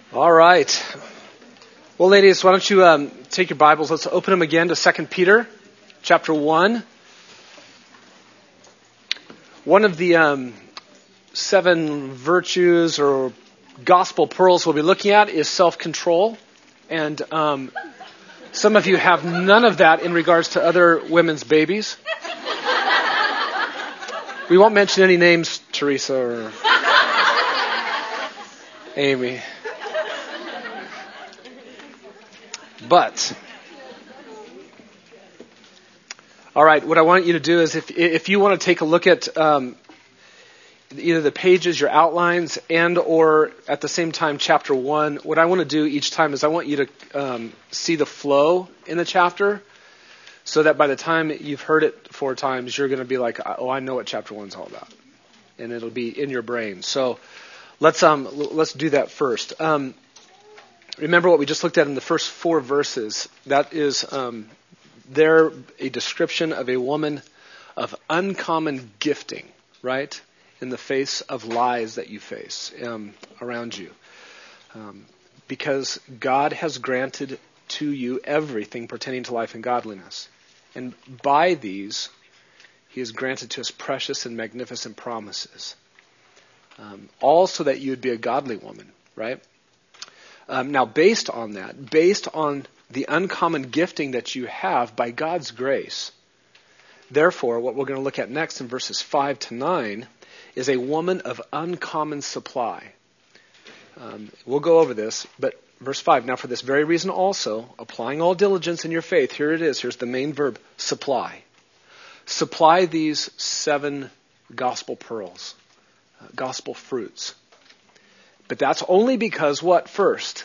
All right. Well, ladies, why don't you take your Bibles? Let's open them again to 2 Peter chapter 1. One of the 7 virtues or gospel pearls we'll be looking at is self-control. And some of you have none of that in regards to other women's babies. We won't mention any names, Teresa or Amy. But, all right, what I want you to do is if you want to take a look at either the pages, your outlines, and or at the same time chapter 1, what I want to do each time is I want you to see the flow in the chapter so that by the time you've heard it 4 times, you're going to be like, oh, I know what chapter 1 is all about. And it'll be in your brain. So let's do that first. Remember what we just looked at in the first 4 verses. That is there a description of a woman of uncommon gifting, right? In the face of lies that you face around you. Because God has granted to you everything pertaining to life and godliness. And by these, He has granted to us precious and magnificent promises. All so that you would be a godly woman, right? Now, based on that, based on the uncommon gifting that you have by God's grace, therefore, what we're going to look at next in verses 5 to 9 is a woman of uncommon supply. We'll go over this, but verse 5, now for this very reason also, applying all diligence in your faith, here it is, here's the main verb, supply. Supply these 7 gospel pearls, gospel fruits. But that's only because what? First,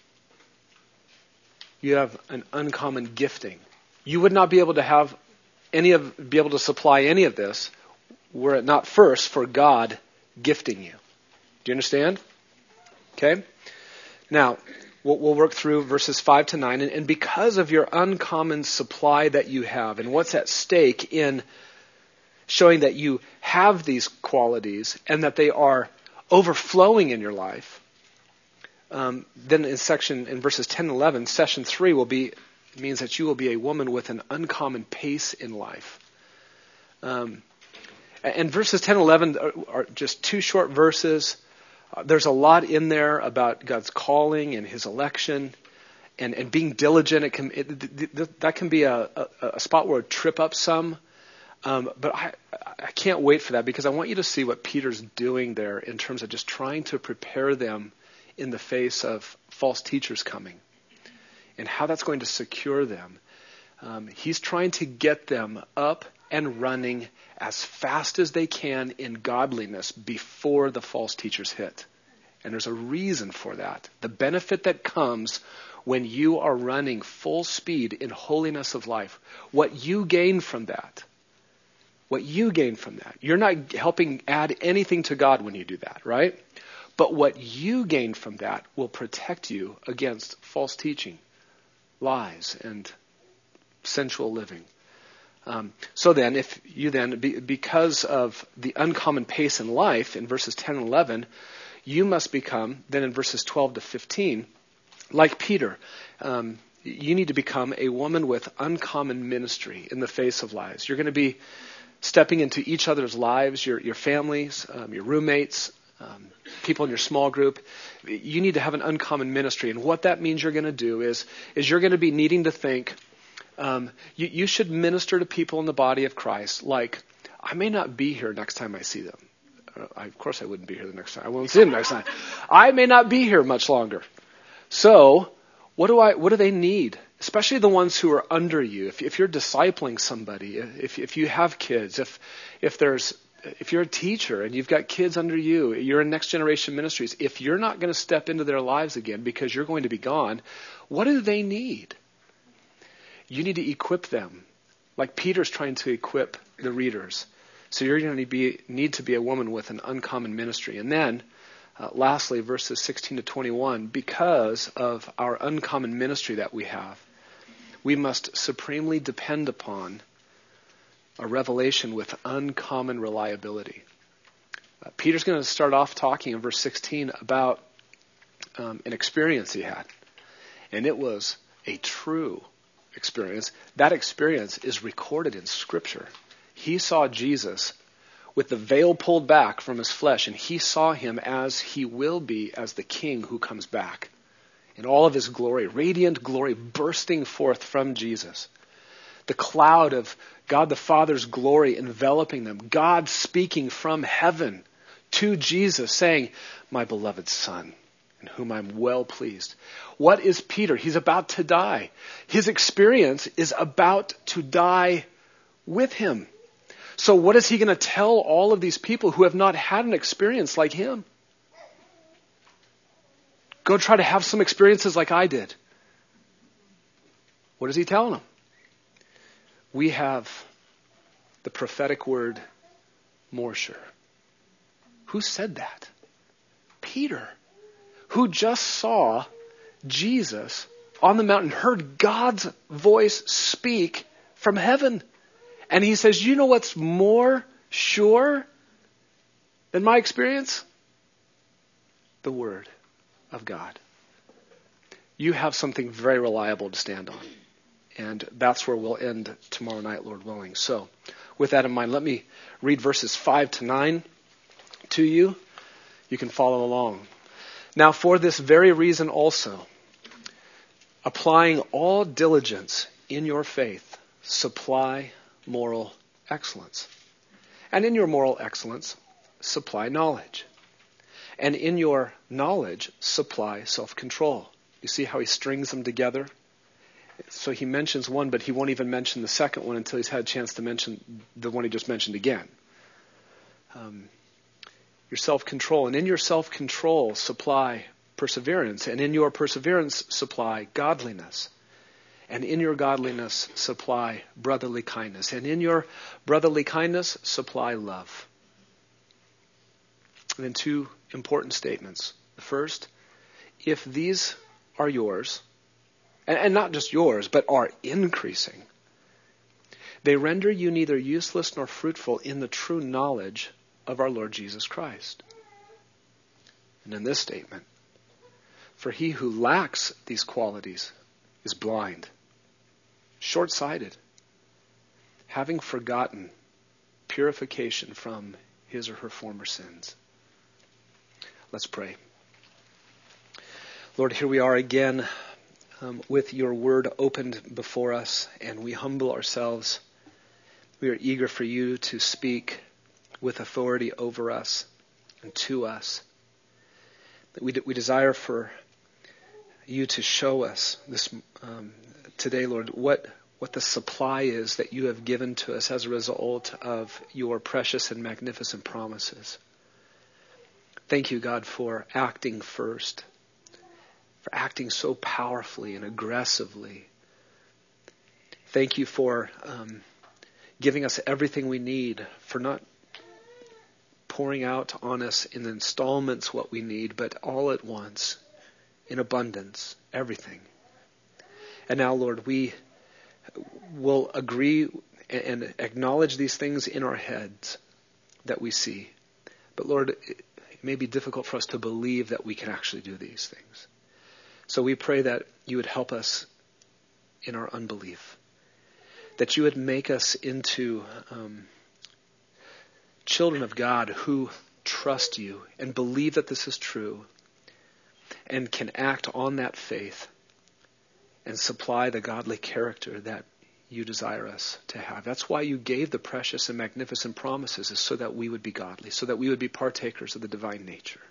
you have an uncommon gifting. You would not be able to be able to supply any of this were it not first for God gifting you. Do you understand? Okay. Now, we'll work through verses 5 to 9, and because of your uncommon supply that you have, and what's at stake in showing that you have these qualities and that they are overflowing in your life, then in verses 10 and 11, session 3 means that you will be a woman with an uncommon pace in life. And verses 10 and 11 are just 2 short verses. There's a lot in there about God's calling and His election and being diligent. That can be a spot where it would trip up some. But I can't wait for that because I want you to see what Peter's doing there in terms of just trying to prepare them in the face of false teachers coming and how that's going to secure them. He's trying to get them up and running as fast as they can in godliness before the false teachers hit. And there's a reason for that. The benefit that comes when you are running full speed in holiness of life, what you gain from that. You're not helping add anything to God when you do that, right? But what you gain from that will protect you against false teaching, lies, and sensual living. So then, if you because of the uncommon pace in life in verses 10 and 11, you must become, then in verses 12 to 15, like Peter. You need to become a woman with uncommon ministry in the face of lies. You're going to be stepping into each other's lives, your families, your roommates, people in your small group. You need to have an uncommon ministry. And what that means you're going to do is you're going to be needing to think, you should minister to people in the body of Christ like, I may not be here next time I see them. Of course I wouldn't be here the next time. I won't see them next time. I may not be here much longer. So what do they need? Especially the ones who are under you. If you're discipling somebody, if you have kids, if you're a teacher and you've got kids under you, you're in Next Generation Ministries, if you're not going to step into their lives again because you're going to be gone, what do they need? You need to equip them, like Peter's trying to equip the readers. So you're going to need to be a woman with an uncommon ministry. And then, lastly, verses 16 to 21, because of our uncommon ministry that we have, we must supremely depend upon a revelation with uncommon reliability. Peter's going to start off talking in verse 16 about an experience he had. And it was a true experience. That experience is recorded in Scripture. He saw Jesus with the veil pulled back from his flesh, and he saw him as he will be, as the King who comes back in all of his glory, radiant glory bursting forth from Jesus. The cloud of God the Father's glory enveloping them. God speaking from heaven to Jesus saying, "My beloved Son, in whom I'm well pleased." What is Peter? He's about to die. His experience is about to die with him. So what is he going to tell all of these people who have not had an experience like him? Go try to have some experiences like I did. What is he telling them? We have the prophetic word, more sure. Who said that? Peter, who just saw Jesus on the mountain, heard God's voice speak from heaven. And he says, you know what's more sure than my experience? The Word of God. You have something very reliable to stand on. And that's where we'll end tomorrow night, Lord willing. So, with that in mind, let me read verses 5 to 9 to you. You can follow along. Now, for this very reason also, applying all diligence in your faith, supply moral excellence. And in your moral excellence, supply knowledge. And in your knowledge, supply self-control. You see how he strings them together? So he mentions one, but he won't even mention the second one until he's had a chance to mention the one he just mentioned again. Your self-control. And in your self-control, supply perseverance. And in your perseverance, supply godliness. And in your godliness, supply brotherly kindness. And in your brotherly kindness, supply love. And then two important statements. The first, if these are yours, and not just yours, but are increasing, they render you neither useless nor fruitful in the true knowledge of our Lord Jesus Christ. And in this statement, for he who lacks these qualities is blind, short-sighted, having forgotten purification from his or her former sins. Let's pray. Lord, here we are again with your word opened before us, and we humble ourselves. We are eager for you to speak with authority over us and to us. We desire for you to show us this today, Lord, what the supply is that you have given to us as a result of your precious and magnificent promises. Thank you, God, for acting first, for acting so powerfully and aggressively. Thank you for giving us everything we need, for not pouring out on us in installments what we need, but all at once, in abundance, everything. And now, Lord, we will agree and acknowledge these things in our heads that we see. But Lord, it may be difficult for us to believe that we can actually do these things. So we pray that you would help us in our unbelief, that you would make us into children of God who trust you and believe that this is true and can act on that faith and supply the godly character that you desire us to have. That's why you gave the precious and magnificent promises, is so that we would be godly, so that we would be partakers of the divine nature.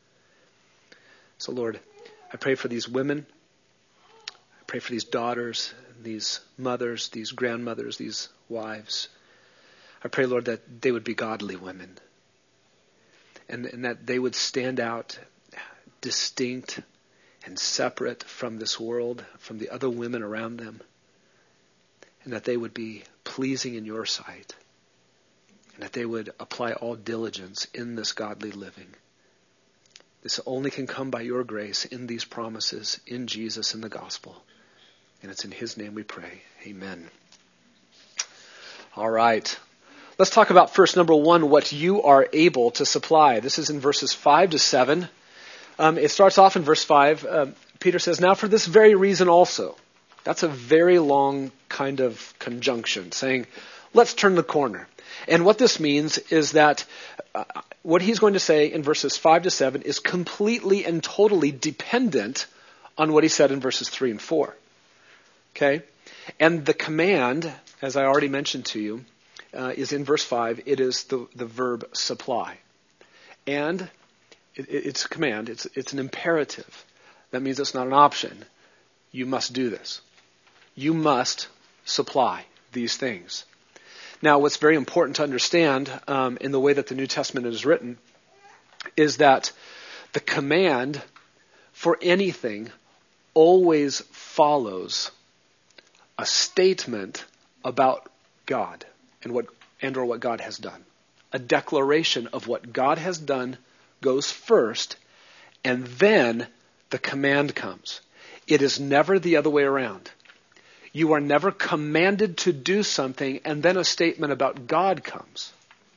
So Lord, I pray for these women. I pray for these daughters, these mothers, these grandmothers, these wives. I pray, Lord, that they would be godly women and that they would stand out distinct and separate from this world, from the other women around them, and that they would be pleasing in your sight, and that they would apply all diligence in this godly living. This only can come by your grace in these promises, in Jesus, in the gospel. And it's in his name we pray. Amen. All right. Let's talk about first, number one, what you are able to supply. This is in verses 5 to 7. It starts off in verse 5. Peter says, now for this very reason also. That's a very long kind of conjunction, saying, let's turn the corner. And what this means is that what he's going to say in verses 5 to 7 is completely and totally dependent on what he said in verses 3 and 4. Okay? And the command, as I already mentioned to you, is in verse 5. It is the verb supply. And it's a command. It's an imperative. That means it's not an option. You must do this. You must supply these things. Now, what's very important to understand in the way that the New Testament is written is that the command for anything always follows a statement about God and or what God has done. A declaration of what God has done goes first, and then the command comes. It is never the other way around. You are never commanded to do something and then a statement about God comes.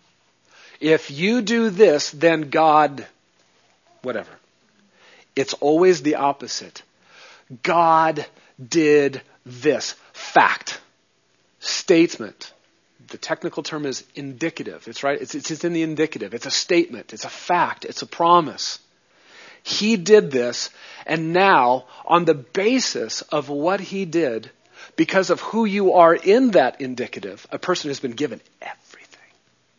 If you do this, then God, whatever. It's always the opposite. God did this. Fact. Statement. The technical term is indicative. It's right. It's in the indicative. It's a statement. It's a fact. It's a promise. He did this, and now, on the basis of what he did, because of who you are in that indicative, a person has been given everything.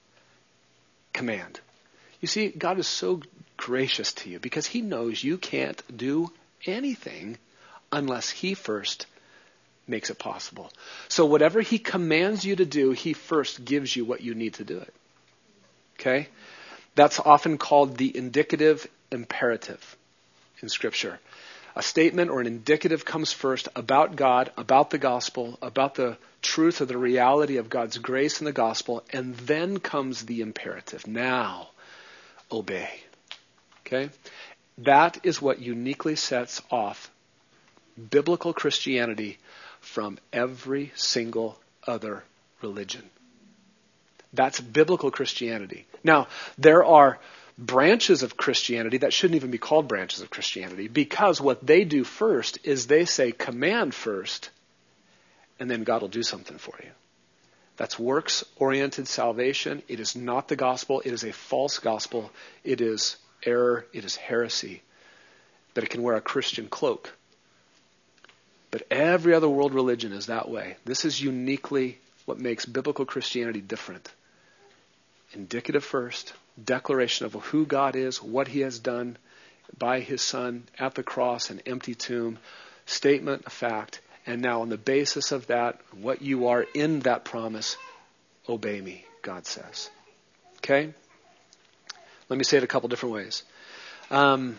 Command. You see, God is so gracious to you because he knows you can't do anything unless he first makes it possible. So whatever he commands you to do, he first gives you what you need to do it. Okay? That's often called the indicative imperative in Scripture. A statement or an indicative comes first about God, about the gospel, about the truth or the reality of God's grace in the gospel, and then comes the imperative. Now, obey. Okay? That is what uniquely sets off biblical Christianity from every single other religion. That's biblical Christianity. Now, there are branches of Christianity that shouldn't even be called branches of Christianity because what they do first is they say command first and then God will do something for you. That's works-oriented salvation. It is not the gospel. It is a false gospel. It is error. It is heresy. But it can wear a Christian cloak. But every other world religion is that way. This is uniquely what makes biblical Christianity different. Indicative first, declaration of who God is, what he has done by his Son at the cross, an empty tomb, statement, a fact, and now on the basis of that, what you are in that promise, obey me, God says. Okay? Let me say it a couple different ways. A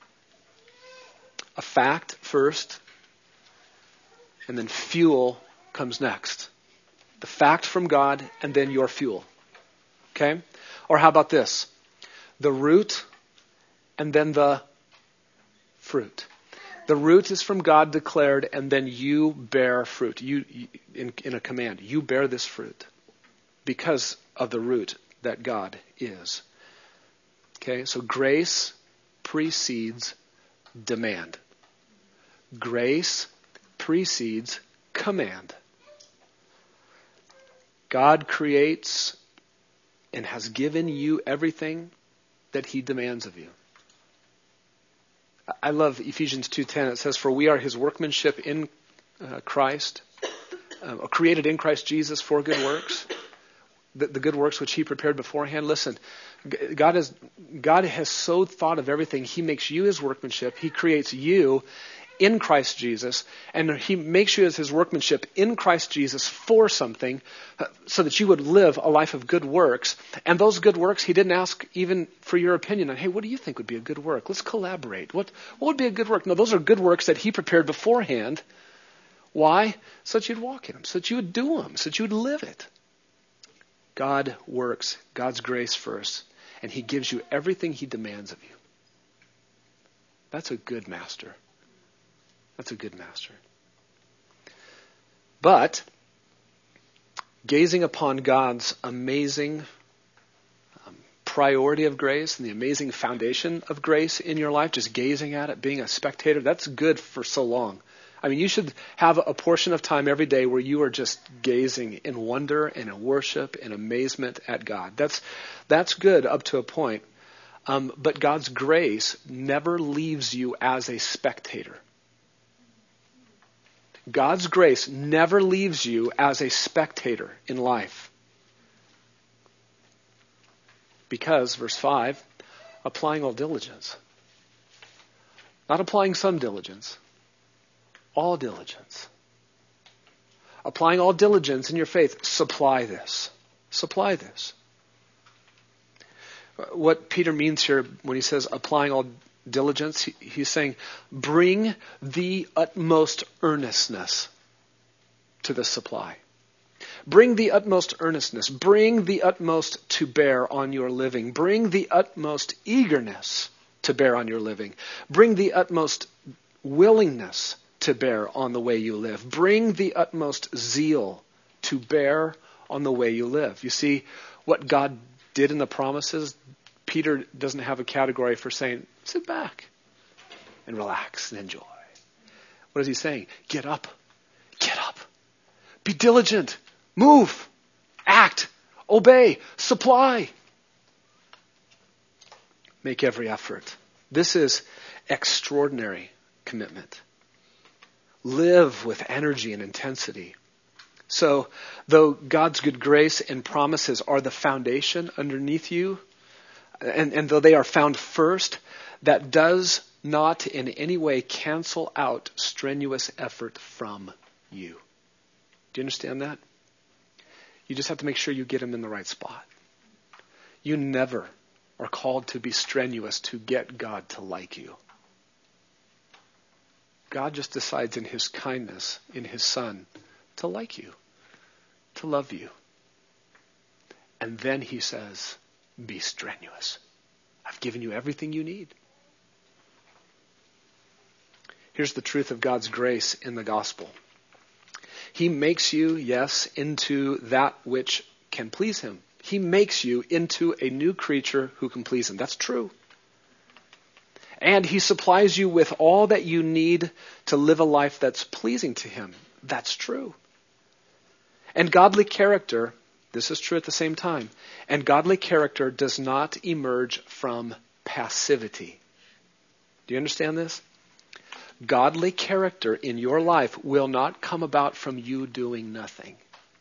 fact first, and then fuel comes next. The fact from God, and then your fuel. Okay? Or how about this? The root, and then the fruit. The root is from God declared, and then you bear fruit. You in a command. You bear this fruit because of the root that God is. Okay? So grace precedes demand. Grace precedes command. God creates and has given you everything that he demands of you. I love Ephesians 2:10. It says, for we are his workmanship in Christ, created in Christ Jesus for good works. The good works which he prepared beforehand. Listen, God has so thought of everything. He makes you his workmanship. He creates you in Christ Jesus, and he makes you as his workmanship in Christ Jesus for something, so that you would live a life of good works. And those good works, he didn't ask even for your opinion on, hey, what do you think would be a good work? Let's collaborate. What would be a good work? No, those are good works that he prepared beforehand. Why? So that you'd walk in them, so that you would do them, so that you would live it. God works, God's grace first, and he gives you everything he demands of you. That's a good master. That's a good master. But gazing upon God's amazing priority of grace and the amazing foundation of grace in your life, just gazing at it, being a spectator, that's good for so long. I mean, you should have a portion of time every day where you are just gazing in wonder and in worship and amazement at God. That's good up to a point. But God's grace never leaves you as a spectator. God's grace never leaves you as a spectator in life. Because, verse 5, applying all diligence. Not applying some diligence. All diligence. Applying all diligence in your faith. Supply this. Supply this. What Peter means here when he says applying all diligence, he's saying bring the utmost earnestness to the supply. Bring the utmost earnestness. Bring the utmost to bear on your living. Bring the utmost eagerness to bear on your living. Bring the utmost willingness to bear on the way you live. Bring the utmost zeal to bear on the way you live. You see, what God did in the promises, Peter doesn't have a category for saying, sit back and relax and enjoy. What is he saying? Get up. Get up. Be diligent. Move. Act. Obey. Supply. Make every effort. This is extraordinary commitment. Live with energy and intensity. So, though God's good grace and promises are the foundation underneath you, and though they are found first, that does not in any way cancel out strenuous effort from you. Do you understand that? You just have to make sure you get them in the right spot. You never are called to be strenuous to get God to like you. God just decides in his kindness, in his Son, to like you, to love you. And then he says, be strenuous. I've given you everything you need. Here's the truth of God's grace in the gospel. He makes you, yes, into that which can please him. He makes you into a new creature who can please him. That's true. And he supplies you with all that you need to live a life that's pleasing to him. That's true. And godly character, this is true at the same time, and godly character does not emerge from passivity. Do you understand this? Godly character in your life will not come about from you doing nothing.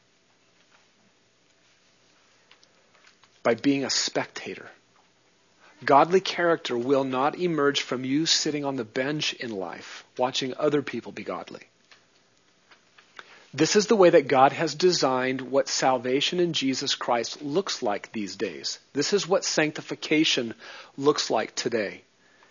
By being a spectator. Godly character will not emerge from you sitting on the bench in life, watching other people be godly. This is the way that God has designed what salvation in Jesus Christ looks like these days. This is what sanctification looks like today.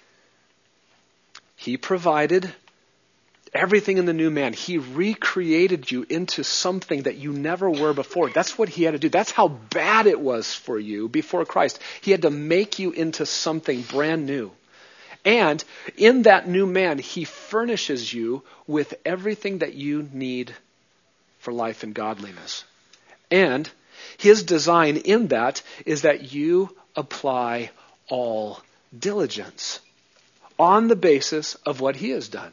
He provided everything in the new man. He recreated you into something that you never were before. That's what he had to do. That's how bad it was for you before Christ. He had to make you into something brand new. And in that new man, he furnishes you with everything that you need for life and godliness. And his design in that is that you apply all diligence on the basis of what he has done.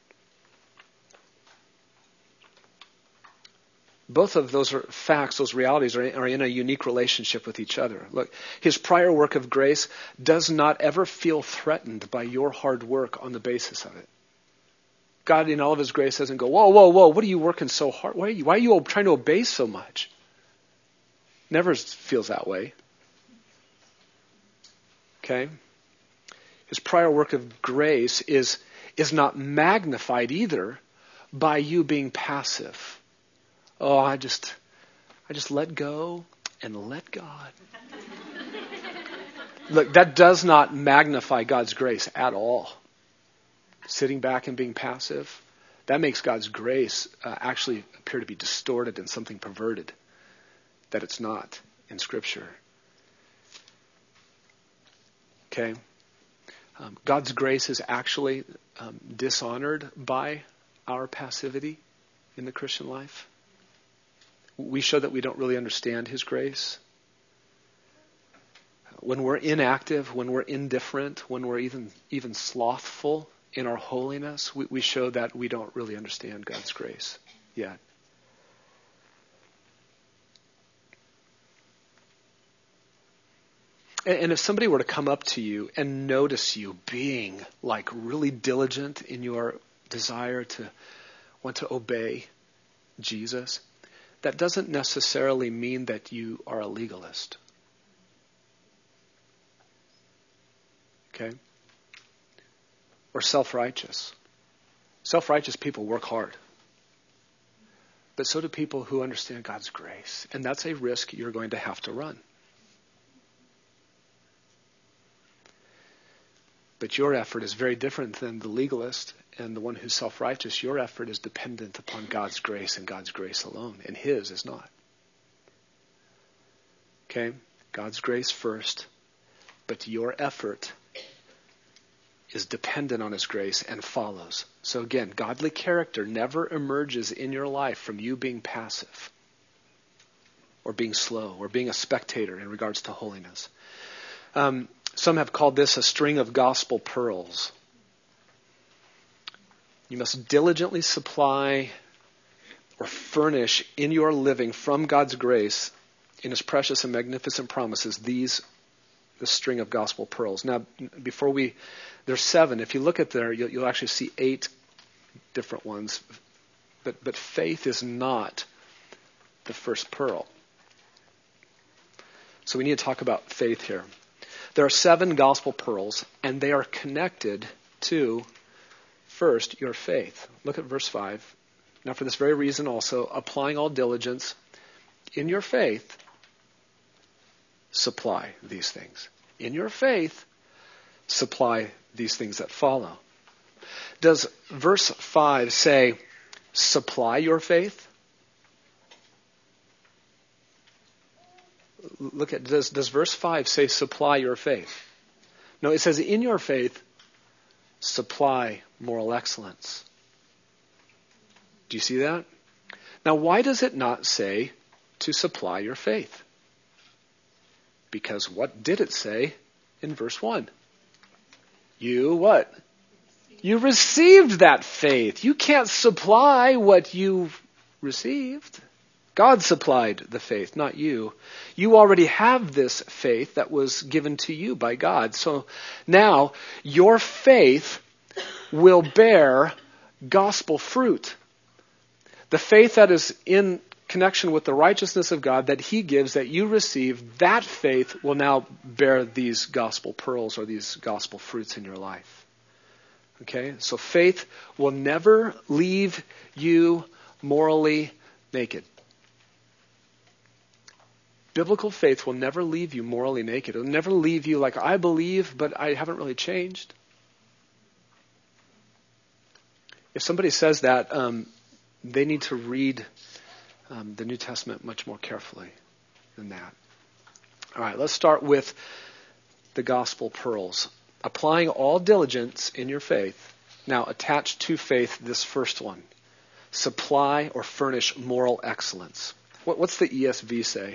Both of those are facts, those realities are in a unique relationship with each other. Look, his prior work of grace does not ever feel threatened by your hard work on the basis of it. God in all of his grace doesn't go, whoa, what are you working so hard? Why are you trying to obey so much? Never feels that way. Okay? His prior work of grace is not magnified either by you being passive. Oh, I just let go and let God. Look, that does not magnify God's grace at all. Sitting back and being passive, that makes God's grace actually appear to be distorted and something perverted that it's not in Scripture. Okay? God's grace is actually dishonored by our passivity in the Christian life. We show that we don't really understand his grace. when we're inactive, when we're indifferent, when we're even slothful in our holiness, we show that we don't really understand God's grace yet. And if somebody were to come up to you and notice you being like really diligent in your desire to want to obey Jesus, that doesn't necessarily mean that you are a legalist. Okay? Or self-righteous. Self-righteous people work hard. But so do people who understand God's grace. And that's a risk you're going to have to run. But your effort is very different than the legalist and the one who's self-righteous. Your effort is dependent upon God's grace and God's grace alone, and his is not. Okay? God's grace first, but your effort is dependent on his grace and follows. So again, godly character never emerges in your life from you being passive or being slow or being a spectator in regards to holiness. Some have called this a string of gospel pearls. You must diligently supply or furnish in your living from God's grace in his precious and magnificent promises this string of gospel pearls. Now, there's 7. If you look at there, you'll actually see 8 different ones. But faith is not the first pearl. So we need to talk about faith here. There are 7 gospel pearls, and they are connected to, first, your faith. Look at verse 5. Now, for this very reason also, applying all diligence in your faith, supply these things. In your faith, supply these things that follow. Does verse 5 say, supply your faith? Look at, does verse 5 say supply your faith? No, it says in your faith, supply moral excellence. Do you see that? Now, why does it not say to supply your faith? Because what did it say in verse 1? You what? You received that faith. You can't supply what you received. God supplied the faith, not you. You already have this faith that was given to you by God. So now your faith will bear gospel fruit. The faith that is in connection with the righteousness of God that he gives, that you receive, that faith will now bear these gospel pearls or these gospel fruits in your life. Okay? So faith will never leave you morally naked. Biblical faith will never leave you morally naked. It will never leave you like, I believe, but I haven't really changed. If somebody says that, they need to read the New Testament much more carefully than that. All right, let's start with the gospel pearls. Applying all diligence in your faith. Now, attached to faith, this first one. Supply or furnish moral excellence. What's the ESV say?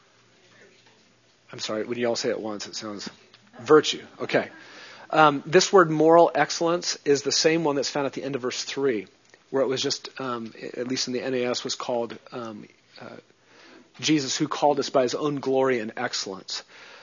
I'm sorry, when you all say it at once, it sounds virtue. Okay. This word moral excellence is the same one that's found at the end of verse 3, where it was just, at least in the NAS, was called Jesus, who called us by his own glory and excellence.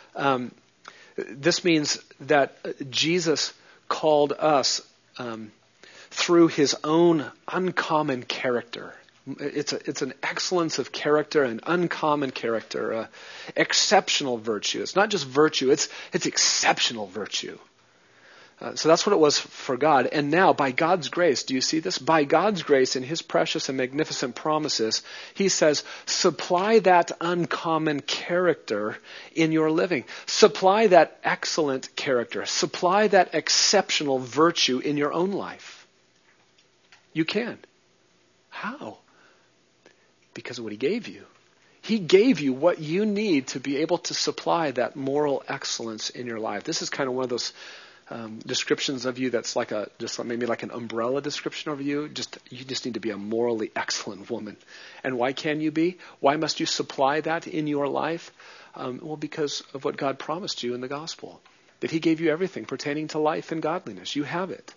This means that Jesus called us through his own uncommon character. It's an excellence of character, an uncommon character, exceptional virtue. It's not just virtue, it's exceptional virtue. So that's what it was for God. And now, by God's grace, do you see this? By God's grace, in his precious and magnificent promises, he says, supply that uncommon character in your living. Supply that excellent character. Supply that exceptional virtue in your own life. You can. How? Because of what he gave you. He gave you what you need to be able to supply that moral excellence in your life. This is kind of one of those descriptions of you that's like maybe like an umbrella description of you. You just need to be a morally excellent woman. And why can you be? Why must you supply that in your life? Well, because of what God promised you in the gospel, that He gave you everything pertaining to life and godliness. You have it.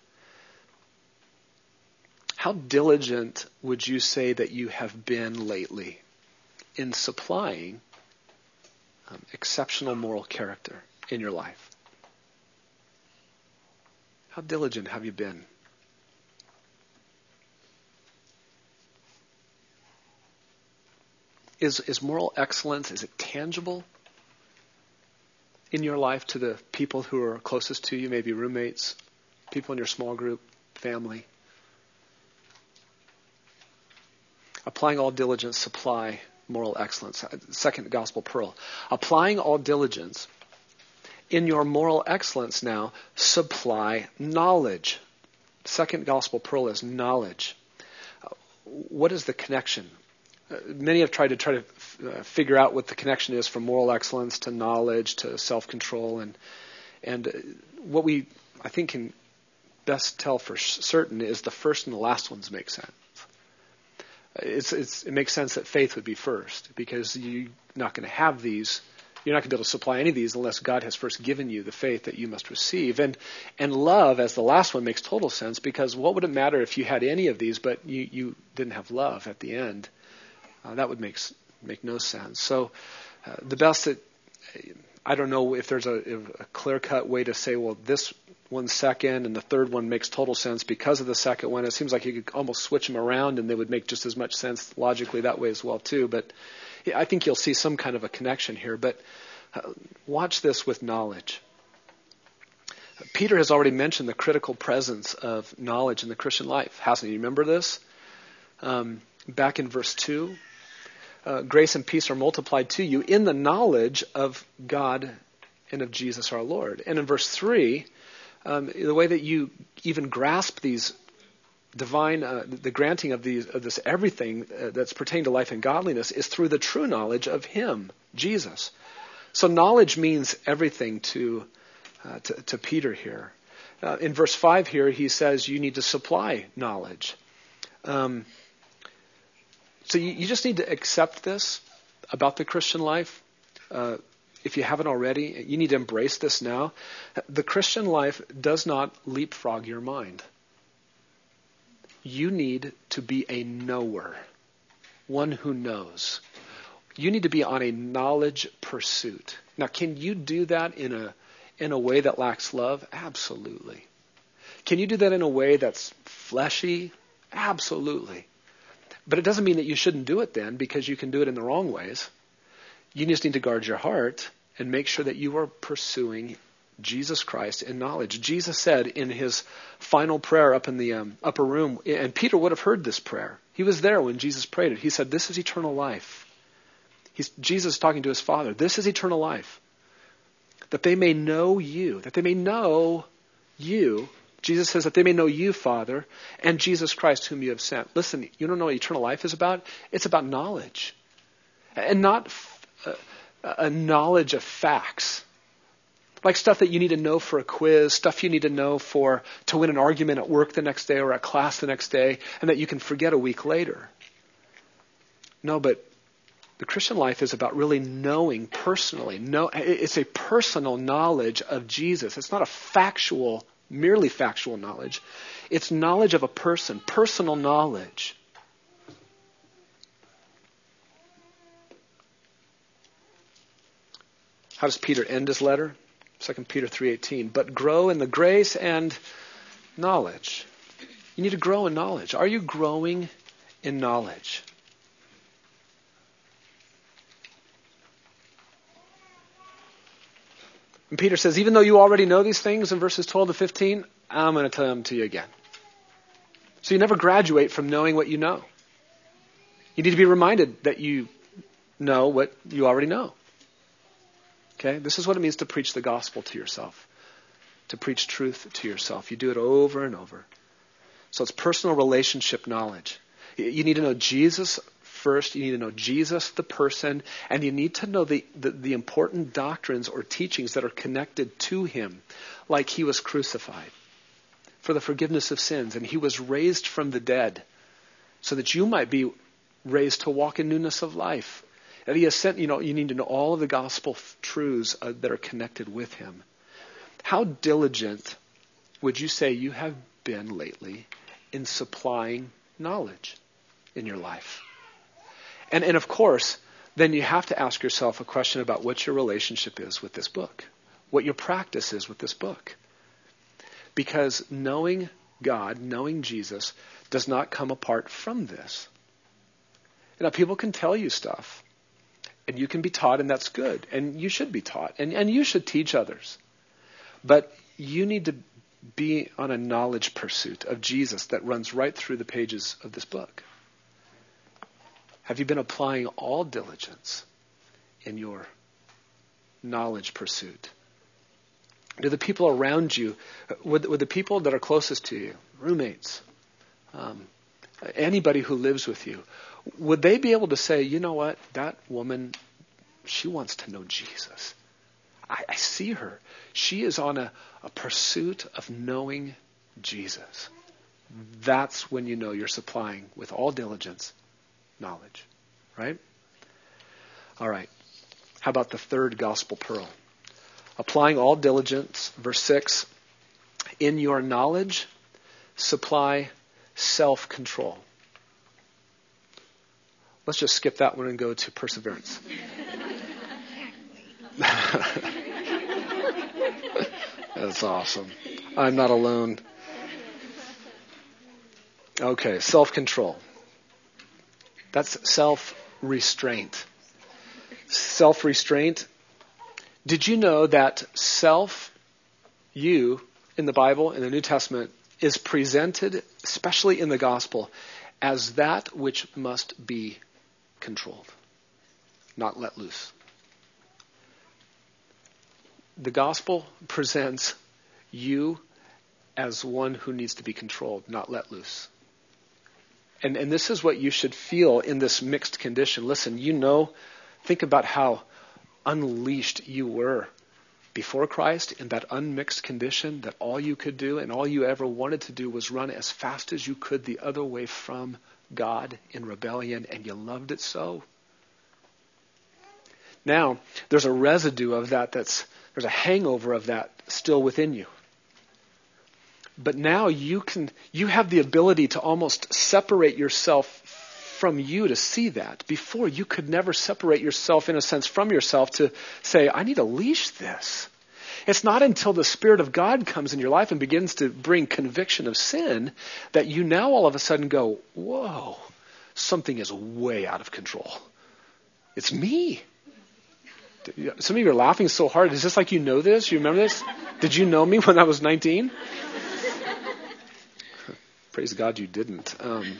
How diligent would you say that you have been lately in supplying exceptional moral character in your life? How diligent have you been? Is moral excellence, is it tangible in your life to the people who are closest to you, maybe roommates, people in your small group, family? Applying all diligence, supply moral excellence. Second gospel pearl. Applying all diligence, in your moral excellence now, supply knowledge. Second gospel pearl is knowledge. What is the connection? Many have tried to figure out what the connection is from moral excellence to knowledge to self-control, and what we, I think, can best tell for certain is the first and the last ones make sense. It makes sense that faith would be first, because you're not going to have these. You're not going to be able to supply any of these unless God has first given you the faith that you must receive. And love, as the last one, makes total sense, because what would it matter if you had any of these but you didn't have love at the end? That would make no sense. So the best that, I don't know if there's a clear-cut way to say, well, this one's second and the third one makes total sense because of the second one. It seems like you could almost switch them around and they would make just as much sense logically that way as well too. But I think you'll see some kind of a connection here. But watch this with knowledge. Peter has already mentioned the critical presence of knowledge in the Christian life, hasn't he? You remember this? Back in verse 2, grace and peace are multiplied to you in the knowledge of God and of Jesus our Lord. And in verse 3, the way that you even grasp these divine, the granting of this everything that's pertaining to life and godliness is through the true knowledge of Him, Jesus. So knowledge means everything to Peter here. In verse 5 here, he says you need to supply knowledge. So you just need to accept this about the Christian life. If you haven't already, you need to embrace this now. The Christian life does not leapfrog your mind. You need to be a knower, one who knows. You need to be on a knowledge pursuit. Now, can you do that in a way that lacks love? Absolutely. Can you do that in a way that's fleshy? Absolutely. But it doesn't mean that you shouldn't do it then, because you can do it in the wrong ways. You just need to guard your heart and make sure that you are pursuing Jesus Christ in knowledge. Jesus said in His final prayer up in the upper room, and Peter would have heard this prayer. He was there when Jesus prayed it. He said, "This is eternal life." Jesus talking to His Father. "This is eternal life, that they may know you," that they may know you. Jesus says that they may know you, Father, and Jesus Christ whom you have sent. Listen, you don't know what eternal life is about? It's about knowledge. And not a knowledge of facts. Like stuff that you need to know for a quiz, stuff you need to know to win an argument at work the next day or at class the next day, and that you can forget a week later. No, but the Christian life is about really knowing personally. It's a personal knowledge of Jesus. It's not a merely factual knowledge. It's knowledge of a person, personal knowledge. How does Peter end his letter? 2 Peter 3:18. But grow in the grace and knowledge. You need to grow in knowledge. Are you growing in knowledge? And Peter says, even though you already know these things in verses 12 to 15, I'm going to tell them to you again. So you never graduate from knowing what you know. You need to be reminded that you know what you already know. Okay? This is what it means to preach the gospel to yourself. To preach truth to yourself. You do it over and over. So it's personal relationship knowledge. You need to know Jesus first. You need to know Jesus, the person, and you need to know the important doctrines or teachings that are connected to him, like he was crucified for the forgiveness of sins, and he was raised from the dead so that you might be raised to walk in newness of life. And he has sent, you need to know all of the gospel truths that are connected with him. How diligent would you say you have been lately in supplying knowledge in your life? And of course, then you have to ask yourself a question about what your relationship is with this book, what your practice is with this book. Because knowing God, knowing Jesus, does not come apart from this. People can tell you stuff, and you can be taught, and that's good, and you should be taught, and you should teach others. But you need to be on a knowledge pursuit of Jesus that runs right through the pages of this book. Have you been applying all diligence in your knowledge pursuit? Do the people around you, would the people that are closest to you, roommates, anybody who lives with you, would they be able to say, you know what, that woman, she wants to know Jesus. I see her. She is on a pursuit of knowing Jesus. That's when you know you're supplying with all diligence knowledge, right? All right. How about the third gospel pearl? Applying all diligence, verse 6, in your knowledge, supply self-control. Let's just skip that one and go to perseverance. That's awesome. I'm not alone. Okay, self-control. That's self-restraint. Self-restraint. Did you know that you, in the Bible, in the New Testament, is presented, especially in the gospel, as that which must be controlled, not let loose? The gospel presents you as one who needs to be controlled, not let loose. And this is what you should feel in this mixed condition. Listen, think about how unleashed you were before Christ in that unmixed condition, that all you could do and all you ever wanted to do was run as fast as you could the other way from God in rebellion, and you loved it so. Now, there's a residue of that, there's a hangover of that still within you. But now you have the ability to almost separate yourself from you to see that. Before, you could never separate yourself, in a sense, from yourself to say, I need to leash this. It's not until the Spirit of God comes in your life and begins to bring conviction of sin that you now all of a sudden go, whoa, something is way out of control. It's me. Some of you are laughing so hard. Is this like you know this? You remember this? Did you know me when I was 19? Praise God you didn't.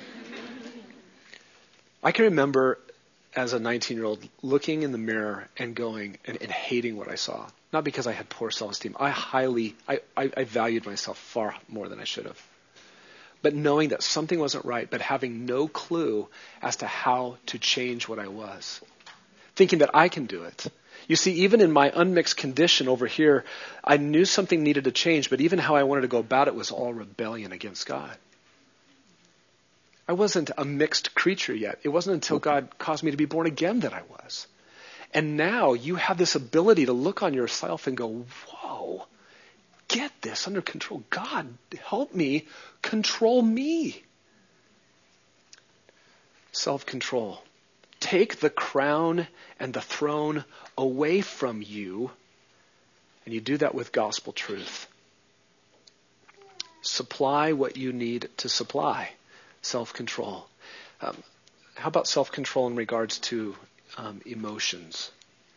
I can remember as a 19-year-old looking in the mirror and going and hating what I saw. Not because I had poor self-esteem. I valued myself far more than I should have. But knowing that something wasn't right, but having no clue as to how to change what I was. Thinking that I can do it. You see, even in my unmixed condition over here, I knew something needed to change, but even how I wanted to go about it was all rebellion against God. I wasn't a mixed creature yet. It wasn't until God caused me to be born again that I was. And now you have this ability to look on yourself and go, whoa, get this under control. God, help me control me. Self-control. Take the crown and the throne away from you, and you do that with gospel truth. Supply what you need to supply. Self-control. How about self-control in regards to emotions?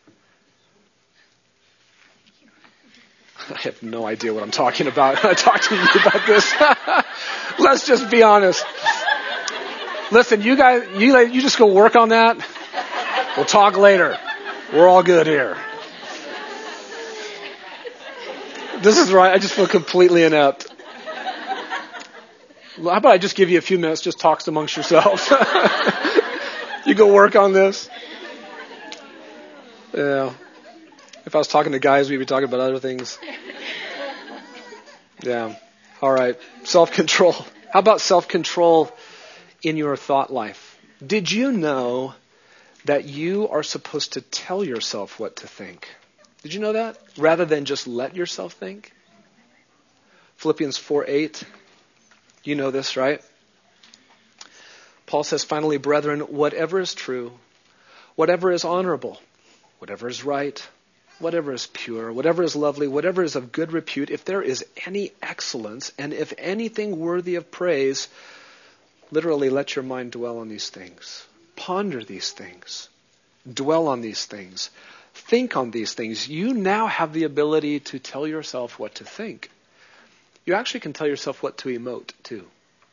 I have no idea what I'm talking about. I talked to you about this. Let's just be honest. Listen, you guys, you just go work on that. We'll talk later. We're all good here. This is right. I just feel completely inept. How about I just give you a few minutes, just talks amongst yourselves. You go work on this. Yeah. If I was talking to guys, we'd be talking about other things. Yeah. All right. Self-control. How about self-control in your thought life? Did you know that you are supposed to tell yourself what to think? Did you know that? Rather than just let yourself think? Philippians 4:8. You know this, right? Paul says, finally, brethren, whatever is true, whatever is honorable, whatever is right, whatever is pure, whatever is lovely, whatever is of good repute, if there is any excellence, and if anything worthy of praise, literally let your mind dwell on these things. Ponder these things. Dwell on these things. Think on these things. You now have the ability to tell yourself what to think. You actually can tell yourself what to emote too.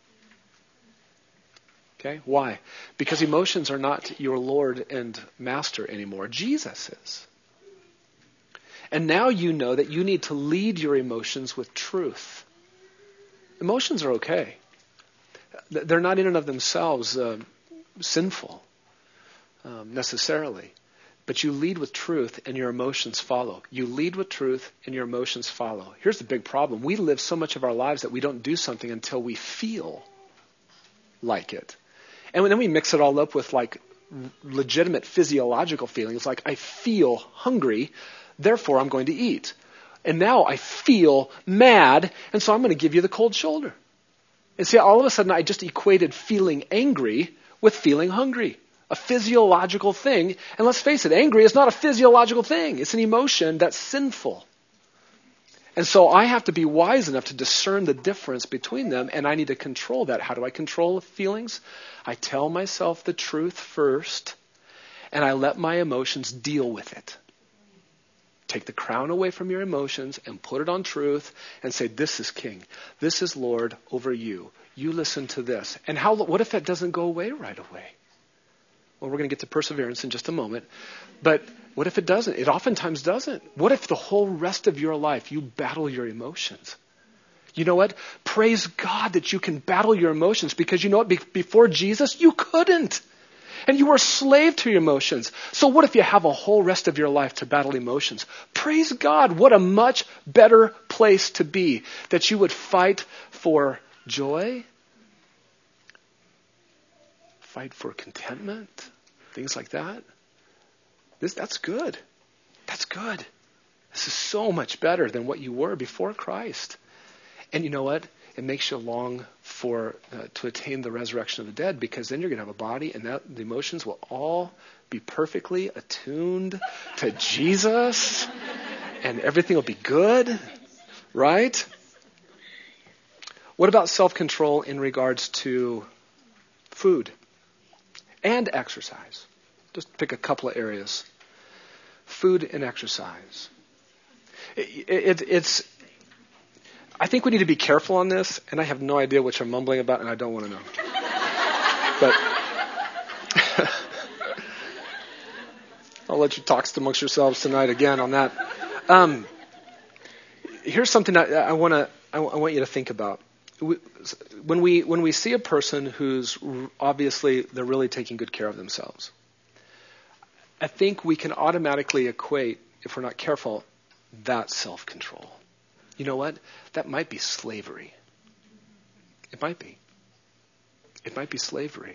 Okay? Why? Because emotions are not your Lord and Master anymore. Jesus is. And now you know that you need to lead your emotions with truth. Emotions are okay. They're not in and of themselves sinful necessarily. But you lead with truth and your emotions follow. You lead with truth and your emotions follow. Here's the big problem. We live so much of our lives that we don't do something until we feel like it. And then we mix it all up with like legitimate physiological feelings like I feel hungry, therefore I'm going to eat. And now I feel mad, and so I'm going to give you the cold shoulder. And see, all of a sudden I just equated feeling angry with feeling hungry. A physiological thing. And let's face it, angry is not a physiological thing. It's an emotion that's sinful. And so I have to be wise enough to discern the difference between them, and I need to control that. How do I control feelings? I tell myself the truth first, and I let my emotions deal with it. Take the crown away from your emotions and put it on truth and say, this is king. This is Lord over you. You listen to this. And what if that doesn't go away right away? Well, we're going to get to perseverance in just a moment. But what if it doesn't? It oftentimes doesn't. What if the whole rest of your life you battle your emotions? You know what? Praise God that you can battle your emotions, because you know what? Before Jesus, you couldn't. And you were a slave to your emotions. So what if you have a whole rest of your life to battle emotions? Praise God. What a much better place to be. That you would fight for joy, fight for contentment, things like that. That's good. That's good. This is so much better than what you were before Christ. And you know what? It makes you long for to attain the resurrection of the dead, because then you're going to have a body, and the emotions will all be perfectly attuned to Jesus, and everything will be good, right? What about self-control in regards to food and exercise? Just pick a couple of areas. Food and exercise. It's. I think we need to be careful on this, and I have no idea what you're mumbling about, and I don't want to know. But I'll let you talk amongst yourselves tonight again on that. Here's something I want you to think about. When we see a person who's obviously they're really taking good care of themselves, I think we can automatically equate, if we're not careful, that's self-control. You know what? That might be slavery. It might be. It might be slavery.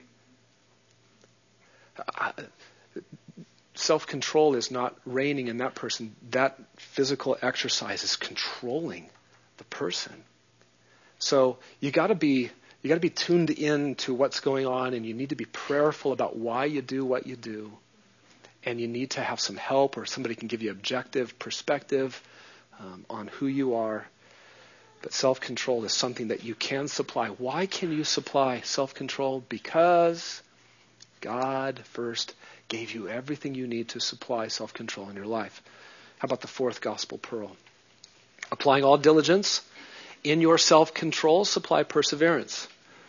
Self-control is not reigning in that person. That physical exercise is controlling the person. So you got to be tuned in to what's going on, and you need to be prayerful about why you do what you do. And you need to have some help, or somebody can give you objective perspective on who you are. But self-control is something that you can supply. Why can you supply self-control? Because God first gave you everything you need to supply self-control in your life. How about the fourth gospel pearl? Applying all diligence in your self-control, supply perseverance.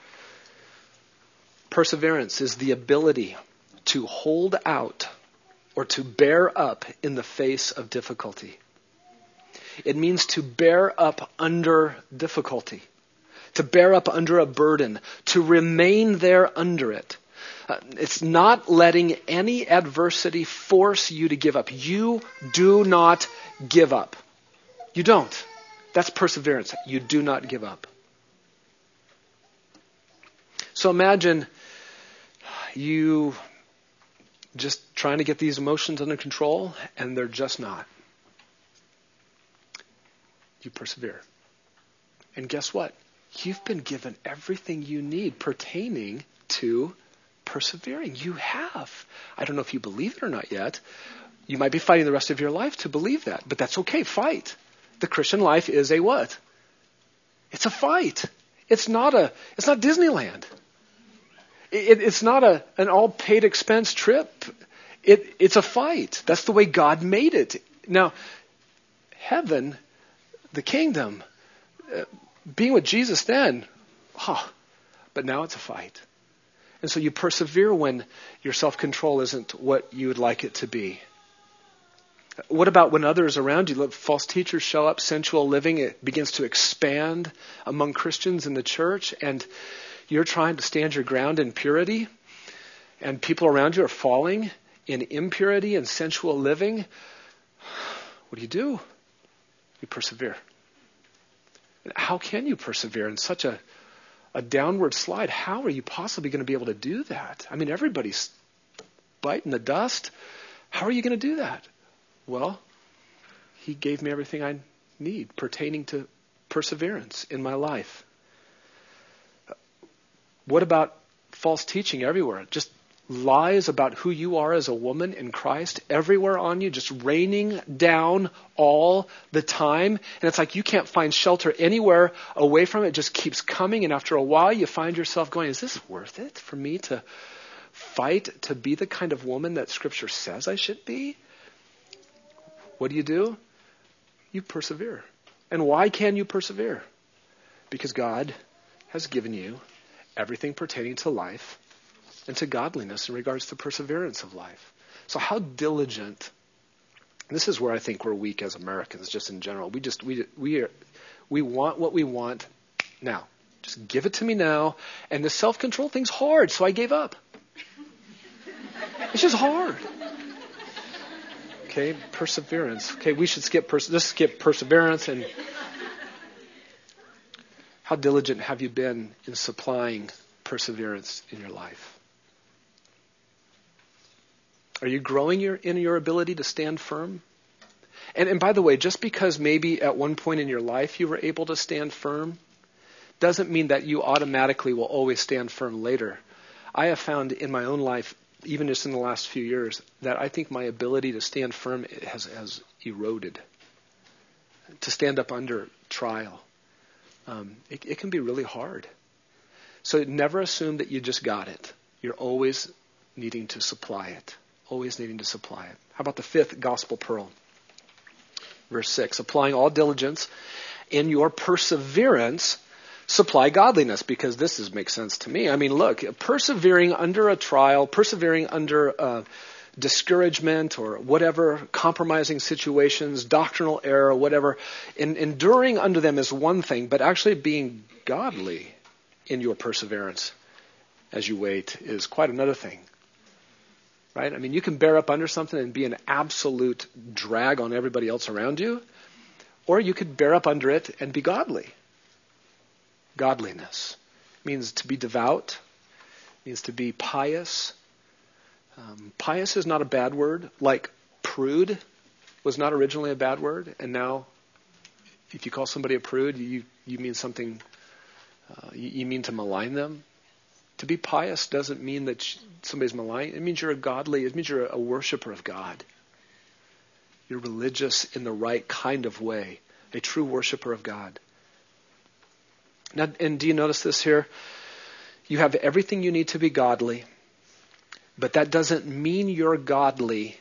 Perseverance is the ability to hold out or to bear up in the face of difficulty. It means to bear up under difficulty, to bear up under a burden, to remain there under it. It's not letting any adversity force you to give up. You do not give up. You don't. That's perseverance. You do not give up. So imagine you just trying to get these emotions under control, and they're just not. You persevere. And guess what? You've been given everything you need pertaining to persevering. You have. I don't know if you believe it or not yet. You might be fighting the rest of your life to believe that, but that's okay. Fight. The Christian life is a what? It's a fight. It's not Disneyland. It's not an all paid expense trip. It's a fight. That's the way God made it. Now, heaven, the kingdom, being with Jesus then, but now it's a fight. And so you persevere when your self-control isn't what you would like it to be. What about when others around you, false teachers show up, sensual living, it begins to expand among Christians in the church, and you're trying to stand your ground in purity, and people around you are falling in impurity and sensual living? What do? You persevere. How can you persevere in such a downward slide? How are you possibly going to be able to do that? I mean, everybody's biting the dust. How are you going to do that? Well, He gave me everything I need pertaining to perseverance in my life. What about false teaching everywhere? Just lies about who you are as a woman in Christ everywhere on you, just raining down all the time. And it's like you can't find shelter anywhere away from it. It just keeps coming. And after a while, you find yourself going, is this worth it for me to fight to be the kind of woman that Scripture says I should be? What do? You persevere. And why can you persevere? Because God has given you everything pertaining to life and to godliness in regards to perseverance of life. So how diligent, this is where I think we're weak as Americans, just in general. We want what we want now. Just give it to me now. And the self-control thing's hard, so I gave up. It's just hard. Okay, perseverance. Okay, we should skip perseverance. And how diligent have you been in supplying perseverance in your life? Are you growing in your ability to stand firm? And by the way, just because maybe at one point in your life you were able to stand firm, doesn't mean that you automatically will always stand firm later. I have found in my own life, even just in the last few years, that I think my ability to stand firm has eroded. To stand up under trial. It can be really hard. So never assume that you just got it. You're always needing to supply it. Always needing to supply it. How about the fifth gospel pearl? Verse 6, applying all diligence in your perseverance, supply godliness, because this makes sense to me. I mean, look, persevering under a trial, persevering under discouragement or whatever, compromising situations, doctrinal error, whatever, enduring under them is one thing, but actually being godly in your perseverance as you wait is quite another thing. Right? I mean, you can bear up under something and be an absolute drag on everybody else around you, or you could bear up under it and be godly. Godliness means to be devout, means to be pious. Pious is not a bad word. Like prude was not originally a bad word, and now if you call somebody a prude, you mean something, you mean to malign them. To be pious doesn't mean that somebody's malign. It means it means you're a worshiper of God. You're religious in the right kind of way, a true worshiper of God. Now, and do you notice this here? You have everything you need to be godly, but that doesn't mean you're godly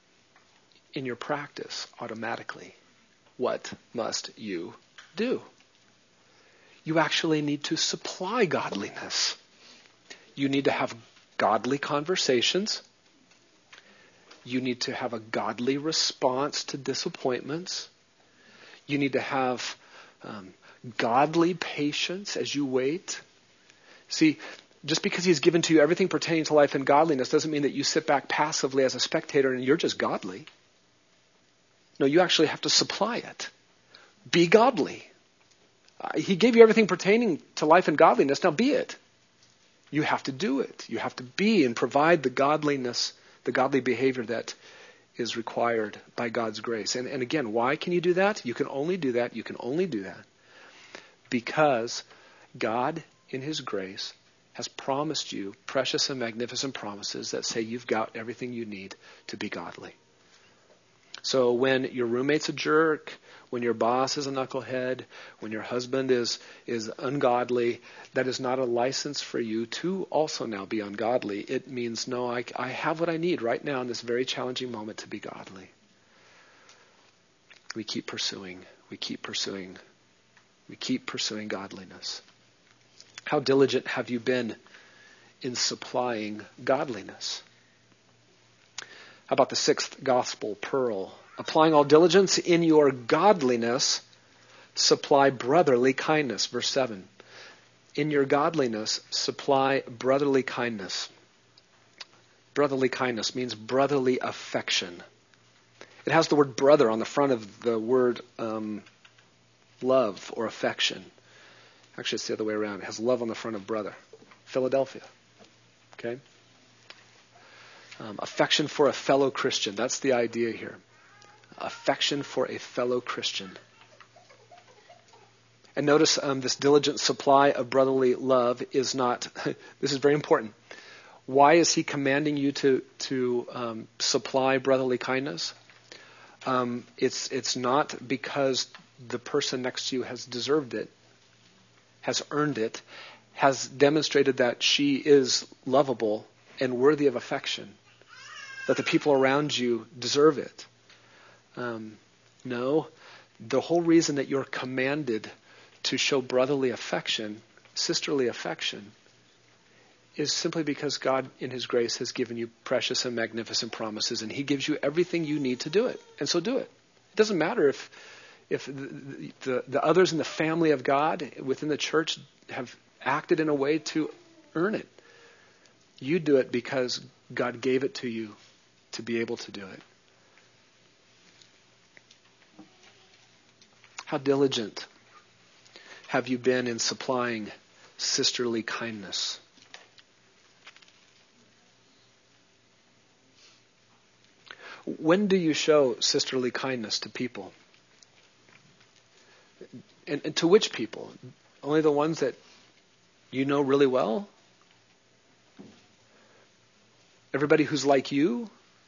in your practice automatically. What must you do? You actually need to supply godliness. You need to have godly conversations. You need to have a godly response to disappointments. You need to have godly patience as you wait. See, Just because he's given to you everything pertaining to life and godliness doesn't mean that you sit back passively as a spectator and you're just godly. No, you actually have to supply it. Be godly. He gave you everything pertaining to life and godliness. Now be it. You have to do it. You have to be and provide the godliness, the godly behavior that is required by God's grace. And again, why can you do that? You can only do that. You can only do that because God, in his grace, has promised you precious and magnificent promises that say you've got everything you need to be godly. So when your roommate's a jerk, when your boss is a knucklehead, when your husband is ungodly, that is not a license for you to also now be ungodly. It means, no, I have what I need right now in this very challenging moment to be godly. We keep pursuing. We keep pursuing. We keep pursuing godliness. How diligent have you been in supplying godliness? How about the sixth gospel pearl? Applying all diligence in your godliness, supply brotherly kindness. Verse 7. In your godliness, supply brotherly kindness. Brotherly kindness means brotherly affection. It has the word brother on the front of the word love or affection. Actually, it's the other way around. It has love on the front of brother. Philadelphia. Okay? Affection for a fellow Christian. That's the idea here. Affection for a fellow Christian. And notice this diligent supply of brotherly love is not, this is very important. Why is he commanding you to supply brotherly kindness? It's not because the person next to you has deserved it, has earned it, has demonstrated that she is lovable and worthy of affection, that the people around you deserve it. No, the whole reason that you're commanded to show brotherly affection, sisterly affection, is simply because God in his grace has given you precious and magnificent promises, and he gives you everything you need to do it. And so do it. It doesn't matter if the others in the family of God within the church have acted in a way to earn it. You do it because God gave it to you to be able to do it. How diligent have you been in supplying sisterly kindness? When do you show sisterly kindness to people? And to which people? Only the ones that you know really well? Everybody who's like you?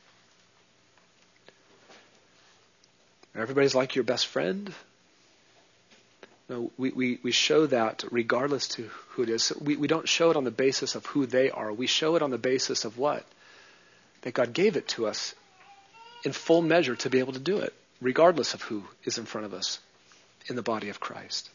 Everybody's like your best friend? No, we show that regardless to who it is. We don't show it on the basis of who they are. We show it on the basis of what? That God gave it to us in full measure to be able to do it, regardless of who is in front of us in the body of Christ.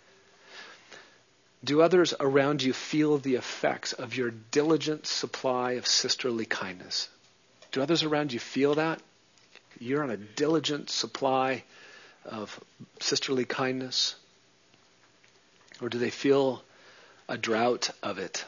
Do others around you feel the effects of your diligent supply of sisterly kindness? Do others around you feel that? You're on a diligent supply of sisterly kindness? Or do they feel a drought of it?